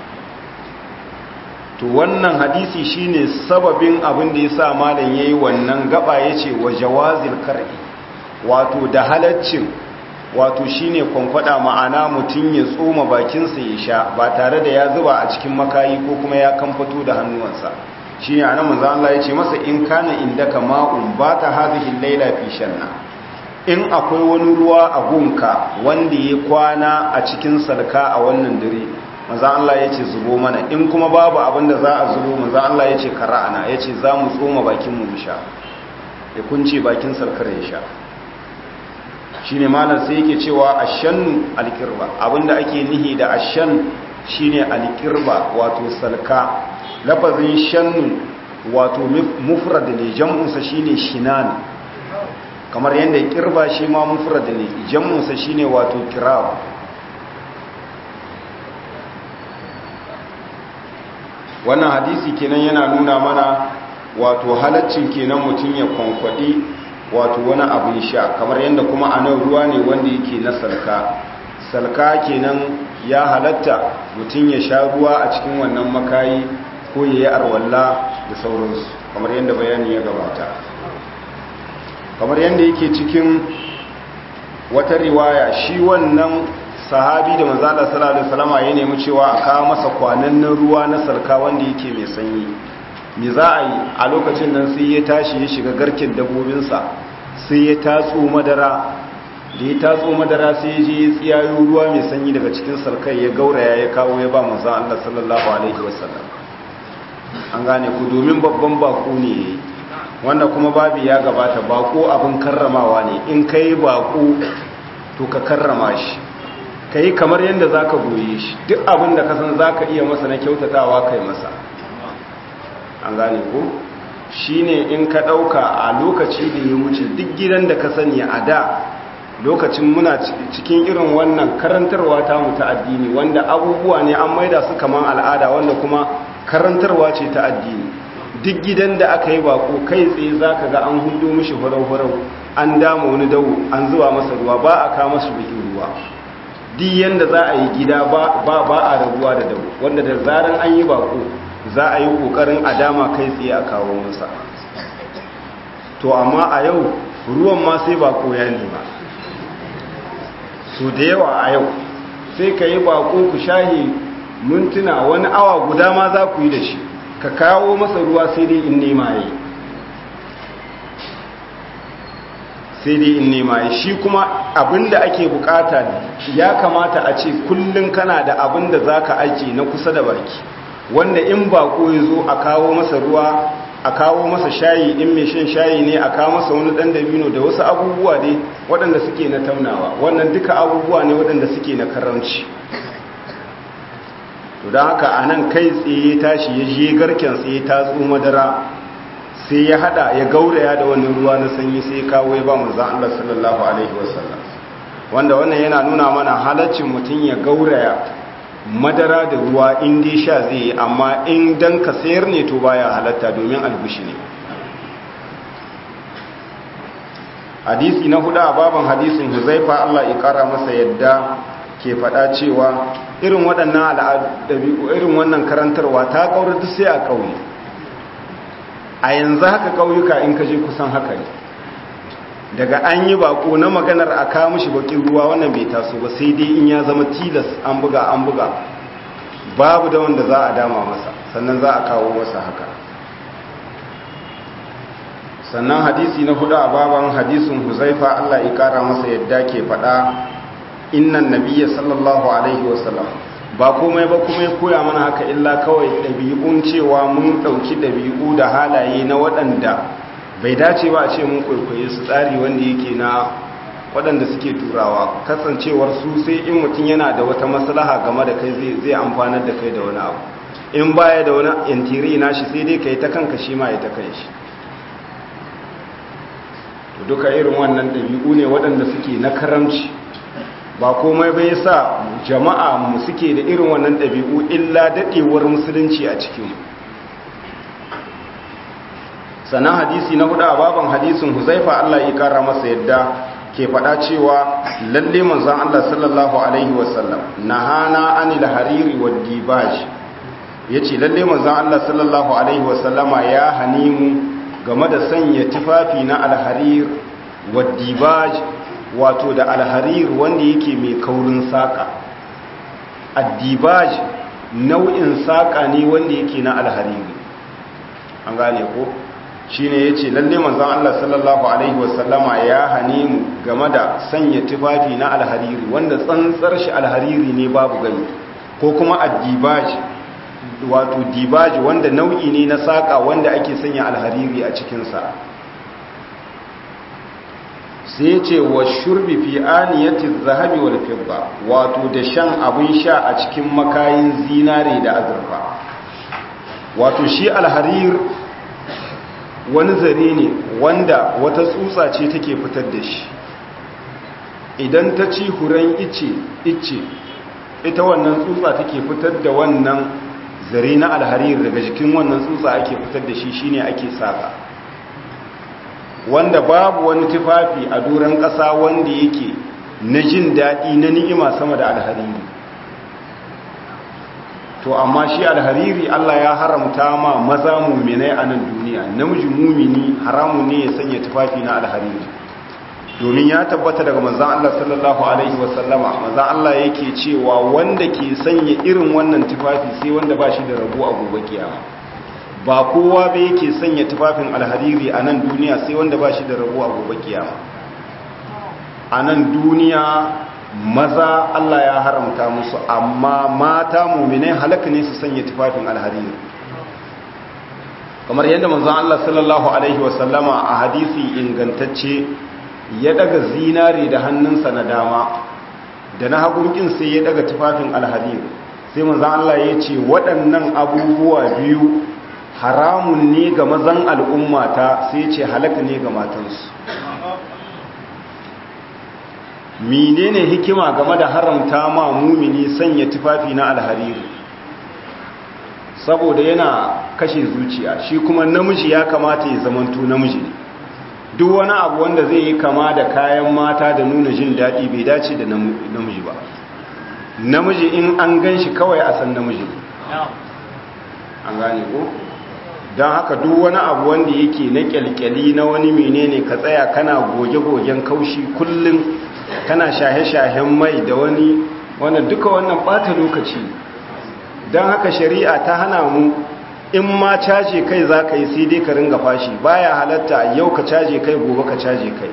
To wannan hadisi shine sababin abin da yasa malam yayi wannan gaba yace wa jawazil kar'i, wato da halaccin wato shine kwankwada ma'ana mutun ya tsoma bakinsa ya sha ba tare da ya zuba a cikin makayi ko kuma ya kamfato da hannuwansa. Shine anan manzo Allah yace masa in kana indaka ma'un bata hadhihi layla fi shanna, in akwai wani ruwa a gunka wanda ya kwana a cikin salka a wannan dare manzo Allah yace zubo mana, in kuma babu abin da za a zubo manzo Allah yace kara'ana yace za mu tsoma bakin mu sha, ya kunce bakin sarkar ya sha. Shine malam sai yake cewa ashan alqirba, abinda ake nihi da ashan shine alqirba wato salka. Lafazin shan wato mufrad ne, jam'un sa shine shinan, kamar yanda qirba shi ma mufrad ne, jam'un sa shine wato qirab. Wannan hadisi kenan yana nuna mana wato halaccin kenan mutum ya kwankwadi wato wani abin sha, kamar yadda kuma a nan ruwa ne wanda yake na salka. Salka kenan ya halatta mutum ya sha ruwa a cikin wannan makayi ko ya yi arwalla da sauransu, kamar yadda bayani ya gabata. Kamar yadda yake cikin wata riwaya, shi wannan sahabi da manzo Allah sallallahu alaihi wasallam ya nemi cewa a kawo masa kwanan ruwa na salka wanda yake mai sanyi. Me za a yi a lokacin nan sai ya tashi ya shiga garken dabbobinsa sai ya tatso madara, da ya tatso madara sai ya je ya tsiyayo ruwa mai sanyi daga cikin sarkai ya gauraya ya kawo ya ba manzo Allah sallallahu alaihi wasallam. An gane ku, domin babban bako ne yayi, wanda kuma babu ya gabata bako abin karramawa ne, in kai bako to ka karrama shi, kai kamar yanda zaka goye shi, duk abin da ka san zaka iya masa na kyautatawa kai masa. An gane ko shine in ka dauka a lokaci da ya wuce duk gidan da ka sani a da lokacin muna cikin irin wannan karantarwa ta mu ta addini, wanda abubuwa ne an maida su kaman al'ada, wanda kuma karantarwa ce ta addini. Duk gidan da aka yi bako kai tsaye zaka ga an hudo mishi farau-farau, an dama wani dawo an zuwa masa ruwa, ba a kawo masa bikin ruwa. Duk yanda za a yi gida ba ba a rabuwa da dawo, wanda da zaran an yi bako za a yi kokarin a dama kai tsaye a kawo masa. To amma a yau ruwan ma sai bako ya nema, so da yawa a yau sai ka yi bako ku shahi mintuna wani awa guda ma za ku yi da shi, ka kawo masa ruwa sai dai in nema yi sai dai in nema yi shi kuma abinda ake bukata ya kamata a ce kullum kana da abinda za ka ajiye na kusa da baki, wanda in bako ya zo a kawo masa ruwa, a kawo masa shayi, in mai shan shayi ne a kawo masa wani ɗan dabino da wasu abubuwa ne waɗanda suke na taunawa. Wannan duka abubuwa ne waɗanda suke na karamci. To don haka a nan kai tsaye tashi ya je garken tsaye ta tso madara sai ya hada ya gauraya da wannan ruwa na sanyi sai ya kawo ya ba manzo Allah sallallahu alaihi wasallam, wanda wannan yana nuna mana halaccin mutum ya gauraya madara da ruwa in dai sha zai yi, amma in dan ka sayar ne to baya halatta domin albushi ne. Hadisi na hudu a baban hadisin Huzaifa Allah ya kara masa yadda ke faɗa cewa irin waɗannan al'adu, irin wannan karantarwa ta kaura duk sai a ƙauye. A yanzu haka ƙauyuka in ka je kusan haka ne, daga an yi bako na maganar a kawo mishi bakin ruwa wannan bai taso ba, sai dai in ya zama tilas an buga an buga babu da wanda za a dama masa sannan za a kawo masa haka. sannan hadisi na hudu a baban hadisin Huzaifa Allah ya kara masa yadda ke faɗa innan nabiyya sallallahu alaihi wasallam ba komai ba kuma ya koya mana haka illa kawai ɗabi'un cewa mun ɗauki ɗabi'u da halaye na waɗanda bai dace ba a ce mun kwaikwaye su tsari wanda yake na waɗanda suke turawa kasancewar su sai in mutum yana da wata maslaha game da kai zai amfanar da kai da wani abu in baya da wani intiri na shi sai dai ka yi ta kanka shi ma ya ta kai shi duka irin wannan ɗabi'u ne waɗanda suke na karamci ba komai bai sa jama'a mu suke da irin wannan ɗabi'u illa daɗewar musulunci a cikin sannan hadisi na hudu a baban hadisin Huzaifa Allah ya kara masa yadda ke faɗa cewa lalle manzon Allah sallallahu alaihi wasallam nahana anil hariri wad dibaj yace lalle manzon Allah sallallahu alaihi wasallama ya hanimu game da sanya tufafi na alharir wad dibaj wato da alharir wanda yake mai kaurin saka ad-dibaj nau'in saka ne wanda yake na alhariri an gane ko shine yace lalle manzon Allah sallallahu alaihi wasallama ya hane mu game da sanya tufafi na alhariri wanda tsantsar shi alhariri ne babu gani ko kuma ad-dibaj wato dibaj wanda nau'i ne na saka wanda ake sanya alhariri a cikin sa sai ce wa shurbi fi aniyati zahabi wal fidda wato da shan abin sha a cikin makayin zinare da azurfa wato shi alharir wani zare ne wanda wata tsutsa ce take fitar da shi idan ta ci huren ice ice ita wannan tsutsa take fitar da wannan zare na alharir daga jikin wannan tsutsa ake fitar da shi shine ake saka wanda babu wani tufafi a doron ƙasa wanda yake na jin daɗi na ni'ima sama da alhariri to amma shi alhariri Allah ya haramta ma maza muminai a nan duniya namiji mumini haramun ne ya sanya tufafi na alhariri domin ya tabbata daga manzon Allah sallallahu alaihi wasallama manzon Allah yake cewa wanda ke sanya irin wannan tufafi sai wanda ba shi da rabo a gobe kiyama ba kowa ba yake sanya tufafin alhariri a nan duniya sai wanda ba shi da rabo a gobe kiyama a nan duniya maza Allah ya haramta musu amma mata muminai halaka ne su sanya tufafin alhariri kamar yadda manzon Allah sallallahu alaihi wasallama a hadisi ingantacce ya daga zinare da hannunsa na dama da na hagunkin sai ya daga tufafin alhariri sai manzon Allah ya ce waɗannan abubuwa biyu haramun ne ga mazan al'ummata sai ce halaka ne ga matansu menene hikima game da haramta ma mumini sanya tufafi na alhariri saboda yana kashe zuciya shi kuma namiji ya kamata ya zamanto namiji ne duk wani abu wanda zai yi kama da kayan mata da nuna jin daɗi bai dace da namiji ba namiji in an gan shi kawai a san namiji an gane ko don haka duk wani abu wanda yake na kyalkyali na wani menene ka tsaya kana goge-gogen kaushi kullum kana shahe-shahen mai da wani wannan duka wannan bata lokaci don haka shari'a ta hana mu in ma caje kai za ka yi sai dai ka ringa fashi baya halatta yau ka caje kai gobe ka caje kai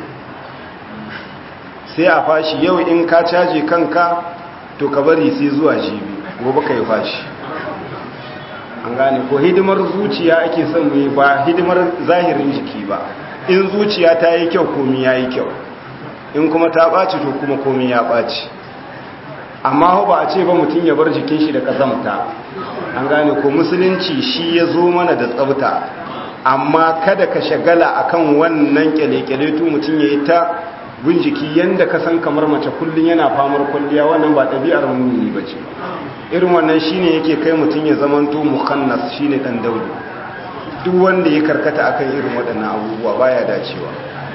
sai a fashi yau in ka caje kanka to ka bari sai zuwa jibi gobe ka yi fashi an gane ko hidimar zuciya ake son mu ba hidimar zahirin jiki ba in zuciya ta yi kyau komi ya yi kyau in kuma ta ɓaci to kuma komi ya ɓaci amma ba a ce ba mutum ya bar jikin shi da ƙazamta an gane ko musulunci shi ya zo mana da tsabta amma kada ka shagala akan wannan kyale-kyale to mutum ya yi ta bin jiki yadda ka san kamar mace kullum yana famar kwalliya wannan ba ɗabi'ar mummuni ba ce irin wannan shine yake kai mutum ya zamanto mukhannas shine dan daudu duk wanda ya karkata akan irin waɗannan abubuwa baya dacewa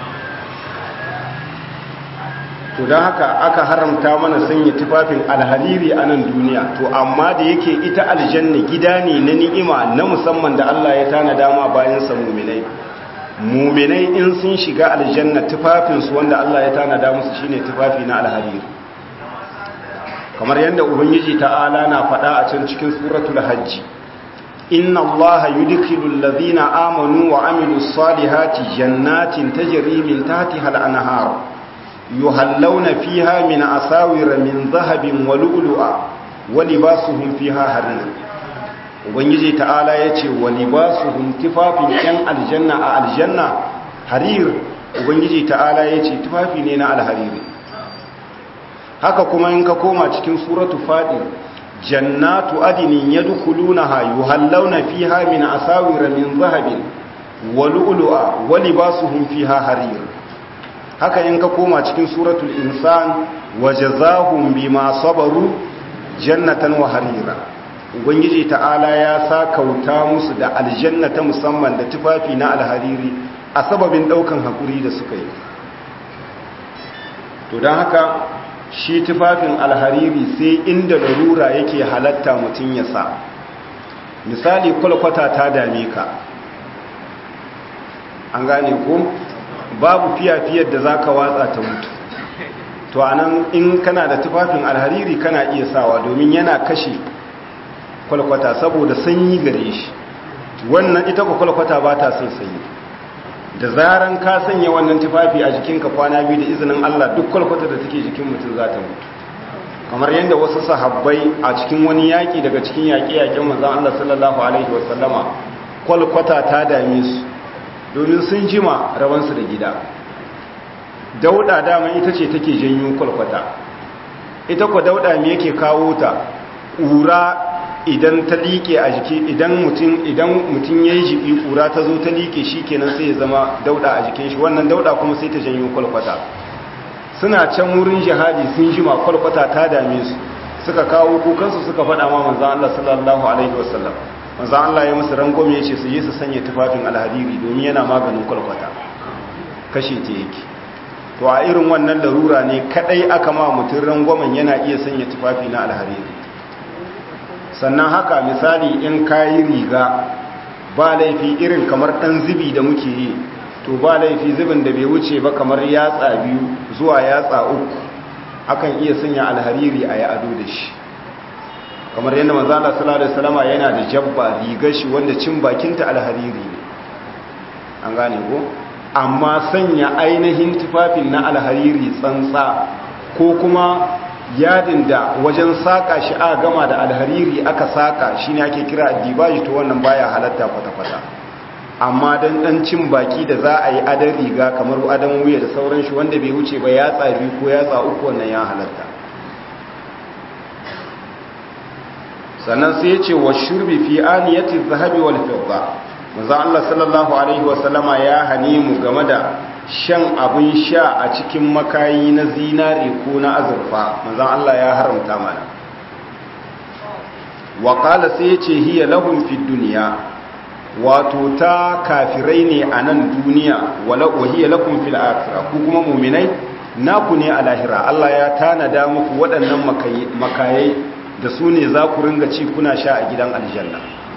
to don haka aka haramta mana sanya tufafin alhariri a nan duniya to amma da yake ita aljanna gida ne na ni'ima na musamman da Allah ya tana dama bayan sa mu'minai mu'minai in sun shiga aljanna tufafinsu wanda Allah ya tana da musu shine tufafi na alhariri kamar yadda ubangiji ta'ala na faɗa a can cikin suratul hajji inna allaha yudkhilu alladhina amanu wa amilus salihati jannatin tajri min tahtiha al-anhar yuhallawna fiha min asawir min dhahabin wa lu'lu'a wa libasuhum fiha harir. ubangiji ta'ala yace wa libasuhum tifafin yan aljanna a aljanna harir. ubangiji ta'ala yace tufafi ne na alhariri. haka kuma in ka koma cikin suratu fadir jannatu adinin yadkhulunaha yuhallawna fiha min asawir min dhahabin wa lu'lu'a wa libasuhum fiha harir. haka in ka koma cikin suratul insan wajazahum bima sabaru jannatan wa harira. ubangiji ta'ala ya sa kauta musu da aljanna ta musamman da tufafi na alhariri a sababin daukan hakuri da suka yi. to dan haka shi tufafin alhariri sai inda larura yake halatta mutum ya sa. misali kwalkwata ta dame ka, an gane ko babu fiyafiyar da za ka watsa ta mutu, to anan in kana da tufafin alhariri kana iya sawa domin yana kashe kwalkwata saboda sanyi gare shi. wannan ita ko kwalkwata ba ta son sanyi, da zaran ka sanya wannan tufafi a jikinka kwana biyu da izinin Allah duk kwalkwata da take jikin mutum za ta mutu. kamar yadda wasu sahabbai a cikin wani yaƙi daga cikin yaƙe-yaƙen manzon Allah sallallahu alaihi wasallama kwalkwata ta dame su domin sun jima rabansu da gida. dauda dama ita ce take janyo kwalkwata. ita kwa dauda me yake kawo ta? ƙura idan ta liƙe a jiki, idan mutum idan mutum yayi jiki ƙura ta zo ta liƙe shi kenan sai ya zama dauda a jikin shi. wannan dauda kuma sai ta janyo kwalkwata. suna can wurin jihadi sun jima kwalkwata ta dame su, suka kawo kukansu suka faɗa ma manzon Allah sallallahu alaihi wasallam. manzon Allah ya musu rangwame ya ce su je su sanya tufafin alhariri domin yana maganin kwalkwata, kashe ta yake. to a irin wannan larura ne kadai aka ma mutum rangwamen yana iya sanya tufafi na alhariri. sannan haka misali in kayi riga ba laifi irin kamar ɗan zubi da muke yi, to ba laifi zubin da bai wuce ba kamar yatsa biyu zuwa yatsa uku akan iya sanya alhariri a yi ado da shi. kamar yadda manzo Allah sallallahu alaihi wasallam yana da jabba rigar shi wanda cin bakinta alhariri ne, an gane ko. amma sanya ainihin tufafin na alhariri tsantsa ko kuma yadin da wajen saka shi a gama da alhariri aka saka shine ake kira addibaji, to wannan baya halatta kwata-kwata. amma dan dan cin baki da za a yi adan riga kamar adan wuya da sauran shi wanda bai wuce ba yatsa biyu ko yatsa uku wannan ya halatta. sannan sai ya ce wa shurbi fi aniyati zahabi wal fidda. manzo Allah sallallahu alaihi wasallama ya hane mu game da shan abin sha a cikin makayi na zinare ko na azurfa. manzo Allah ya haramta mana. wa qala sai ya ce hiya lahum fid dunya, wato ta kafirai ne a nan duniya, wala hiya lakum fil akhirah, ku kuma mu'minai naku ne a lahira. Allah ya tanada muku waɗannan makayai da su ne za ku ringa ci kuna sha a gidan aljanna.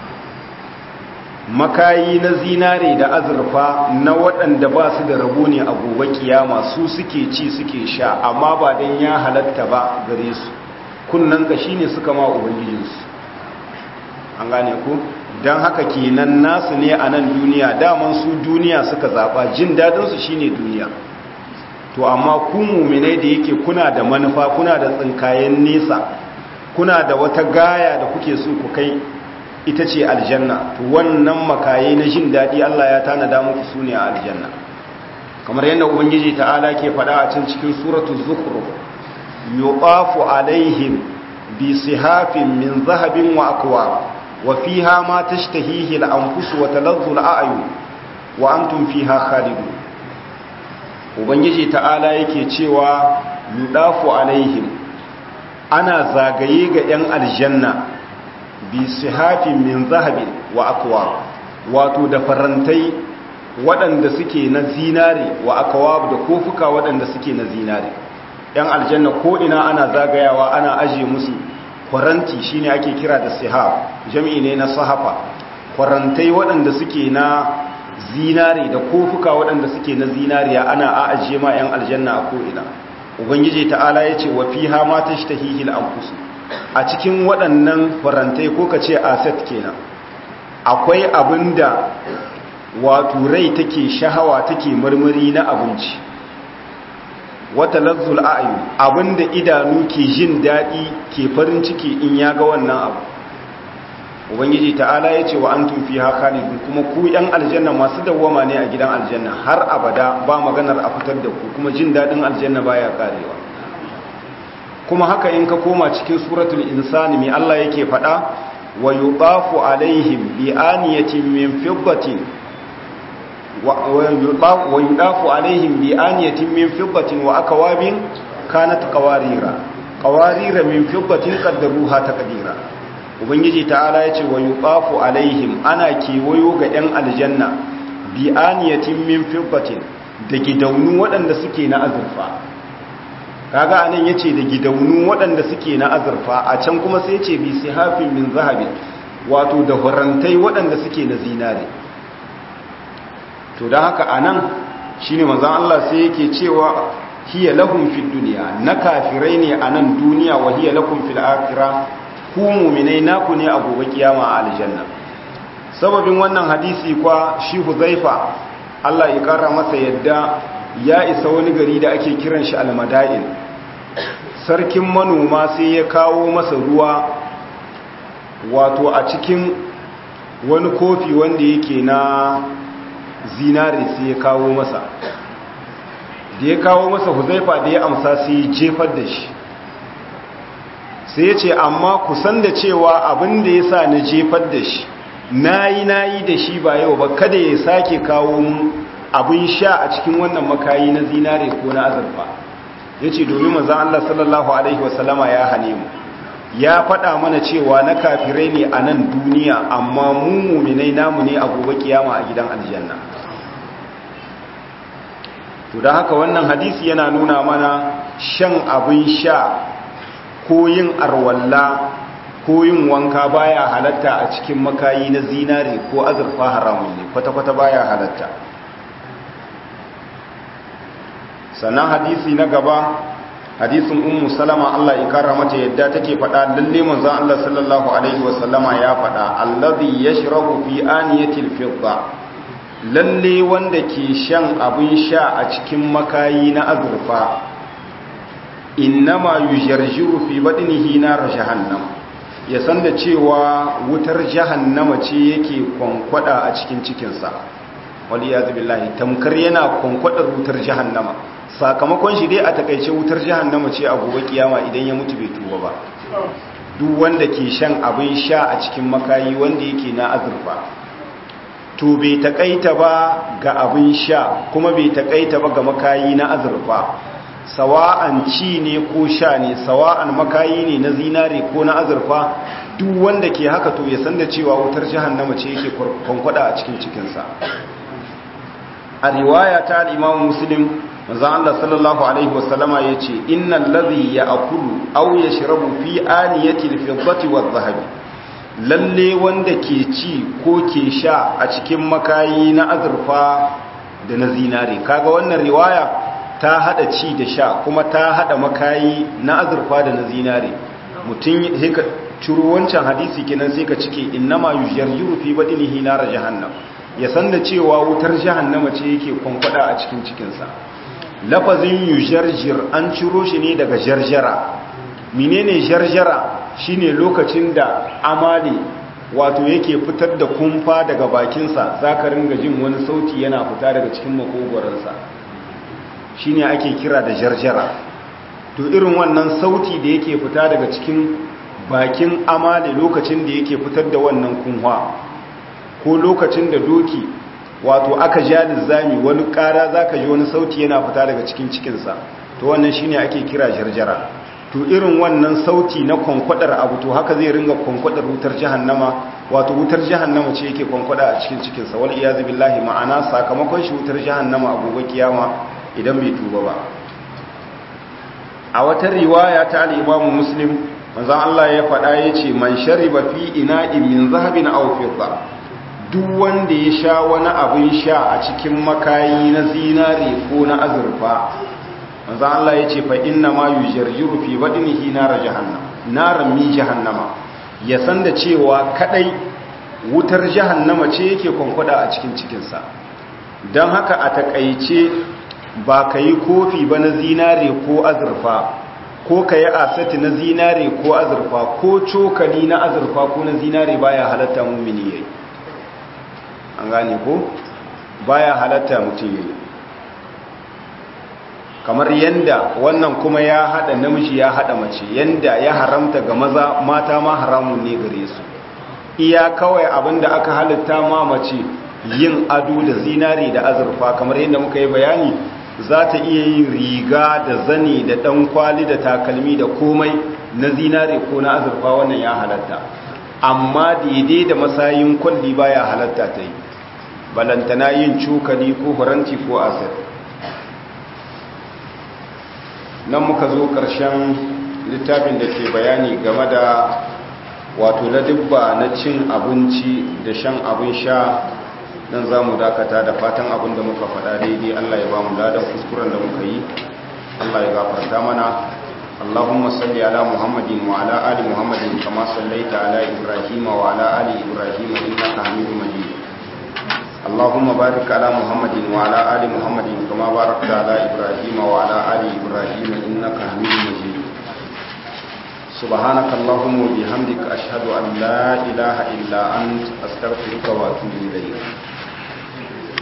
makayi na zinare da azurfa na waɗanda ba su da rabo ne a gobe kiyama, su suke ci suke sha, amma ba dan ya halatta ba gare su. kunnan ka shine suka ma ubangijinsu, an gane ku. don haka kenan nasu ne a nan duniya, daman su duniya suka zaɓa, jin daɗinsu shine duniya. to amma ku muminai da yake kuna da manufa, kuna da tsinkayen nesa, kuna da wata gaya da kuke so ku kai, ita ce aljanna, to wannan makaye na jin daɗi Allah ya tanada muku su ne a aljanna. kamar yadda ubangiji ta'ala ke faɗa a can cikin suratul zukhruf, yuqafu alaihim bi sihafin min zahabin wa akwab wa fiha ma tashtahihi al-anfus wa taladdu al-a'yun wa antum fiha khalidun. ubangiji ta'ala yake cewa yudafu alaihim, ana zagaye ga yan aljanna bi sihafin min zahabin wa akwab, wato da farantai waɗanda suke na zinare wa akwab, da kofuka waɗanda suke na zinare. yan aljanna ko ina ana zagayawa ana aje musu faranti, shine ake kira da sihaf, jami'i ne na sahafa. farantai waɗanda suke na zinare da kofuka waɗanda suke na zinariya ana a ajiye ma yan aljanna a ko ina. ubangiji ta'ala ya ce wa fiha ma tashtahihi al-anfus, a cikin waɗannan farantai ko kace aset kenan, akwai abinda wato rai take shahawa take marmari na abinci, wata lazzul a'yun abinda idanu ke jin daɗi ke farin ciki in ya ga wannan abu. Ubangiji ta'ala ya ce wa antum fiha khalidun, kuma ku yan aljanna masu dawwama ne a gidan aljanna har abada, ba maganar a fitar da ku, kuma jin daɗin aljanna baya karewa. kuma haka in ka koma cikin suratul insani mai Allah yake faɗa wa yuqafu alaihim bi aniyatin min fiddatin wa yuqafu alaihim bi aniyatin min fiddatin wa akwabin kanat qawarira qawarira min fiddatin qaddaruha taqdira. Ubangiji ta'ala yace wa yuqafu alaihim ana kewayo ga yan aljanna bi aniyatin min fiddatin da gidaunu waɗanda suke na azurfa. Kaga anan yace da gidaunu waɗanda suke na azurfa, a can kuma sai yace bi sihafin min zahabin, wato da horantai waɗanda suke na zinare. To dan haka anan shine manzon Allah sai yake cewa hiya lahum fid dunya, na kafirai ne anan duniya, wa hiya lakum fil akhirah, ku mu'minai naku ne a gobe kiyama a aljanna. Sababin wannan hadisi kwa shi Huzaifa Allah ya kara masa yadda ya isa wani gari da ake kiran shi almada'in. Sarkin manoma sai ya kawo masa ruwa wato a cikin wani kofi wanda yake na zinare, sai ya kawo masa. Da ya kawo masa Huzaifa da ya amsa sai ya jefar da shi, sai ya ce amma kusan da cewa abin da ya sa na jefar da shi nayi nayi da shi ba yau ba, kada ya sake kawo abin sha a cikin wannan makayi na zinare ko na azurfa. Ya ce domin manzon Allah sallallahu alaihi wasallama ya hane mu, ya faɗa mana cewa na kafirai ne a nan duniya, amma mu muminai namu ne a gobe kiyama a gidan aljanna. To da haka wannan hadisi yana nuna mana shan abin sha ko yin arwalla ko yin wanka baya halatta a cikin makayi na zinare ko azurfa, haramun ne kwata-kwata baya halatta. Sannan hadisi na gaba, hadisin ummu salama Allah ya kara mata yadda take faɗa, lalle manzon Allah sallallahu alaihi wasallama ya faɗa, allazi yashrabu fi aniyatil fidda, lalle wanda ke shan abin sha a cikin makayi na azurfa, innama yujarjiru fi badnihi nar jahannam, ya san da cewa wutar jahannama ce yake kwankwada a cikin cikinsa, waliyaz billahi, tamkar yana kwankwadar wutar jahannama. Sakamakon shi dai a takaice wutar jahannama ce a gobe kiyama idan ya mutu bai tuba ba. Duk wanda ke shan abin sha a cikin makayi wanda yake na azurfa, to bai takaita ba ga abin sha, kuma bai takaita ba ga makayi na azurfa, sawa'an ci ne ko sha ne, sawa'an makayi ne na zinare ko na azurfa, duk wanda ke haka to ya san da cewa wutar jahannama ce yake kwankwada a cikin cikinsa. A riwaya ta al-Imam Muslim, manzon Allah sallallahu alaihi wasallama yace innal ladhi ya'kulu aw yashrabu fi aniyati al-fiddati wadh-dhahabi, lalle wanda ke ci ko ke sha a cikin makayi na azurfa da na zinare. Kaga wannan riwaya ta hada ci da sha, kuma ta hada makayi na azurfa da na zinare. Mutum sai ka ciro wancan hadisi kenan sai ka cike innama yujarjiru fi badnihi nar jahannam, ya san da cewa wutar jahannama ce yake kwankwada a cikin cikinsa. Lafazin yujarjir an ciro shi ne daga jarjara. Menene jarjara? Shine lokacin da amali wato yake fitar da kumfa daga bakinsa, zaka ringa jin wani sauti yana fita daga cikin makogoransa, shine ake kira da jarjara. To irin wannan sauti da yake fita daga cikin bakin amali lokacin da yake fitar da wannan kunwa, ko lokacin da doki wato aka ja lizzami wani ƙara zaka ji wani sauti yana fita daga cikin cikinsa, to wannan shine ake kira jarjara. To irin wannan sauti na kwankwadar abu, to haka zai ringa kwankwadar wutar jahannama, wato wutar jahannama ce yake kwankwada a cikin cikinsa, wal iyaz billahi, ma'ana sakamakon shi wutar jahannama a gobe kiyama idan bai tuba ba. A wata riwaya ta al-Imam Muslim, manzon Allah ya faɗa yace man shariba fi ina'in min zahabin aw fidda, duk wanda ya sha wani abin sha a cikin makayi na zinare ko na azurfa, manzon Allah ya ce fa inna ma yujarjiru fi badnihi nar jahannam, naran mi jahannama, ya san da cewa kadai wutar jahannama ce yake kwankwada a cikin cikinsa. don haka a takaice ba ka yi kofi ba na zinare ko azurfa ko ka yi asati na zinare ko azurfa ko cokali na azurfa ko na zinare baya halatta mumini yayi. an gane ko baya halatta mutum yayi, kamar yanda wannan kuma ya hada namiji ya hada mace, yanda ya haramta ga maza mata ma haramun ne gare su. iya kawai abinda aka halitta ma mace yin ado da zinare da azurfa, kamar yadda muka yi bayani za ta iya yin riga da zani da dan kwali da takalmi da komai na zinare ko na azurfa, wannan ya halatta. amma daidai da masayin kwalli baya halatta ta yi, balantana yin cokali ko faranti ko asir. nan muka zo ƙarshen littafin da ke bayani game da wato ladibba na cin abinci da shan abin sha. dan za mu dakata da fatan abin da muka faɗa daidai Allah ya ba mu ladan kuskuren da muka yi Allah ya gafarta mana. Allahumma salli ala Muhammadin wa ala ali Muhammadin kama sallaita ala Ibrahim wa ala ali Ibrahim innaka Hamidum Majid. Allahumma barik ala Muhammadin wa ala ali Muhammadin kama barakta ala Ibrahim wa ala ali Ibrahim innaka Hamidum Majid. سبحانك اللهم وبحمدك أشهد أن لا إله إلا أنت أستغفرك وأتوب إليك.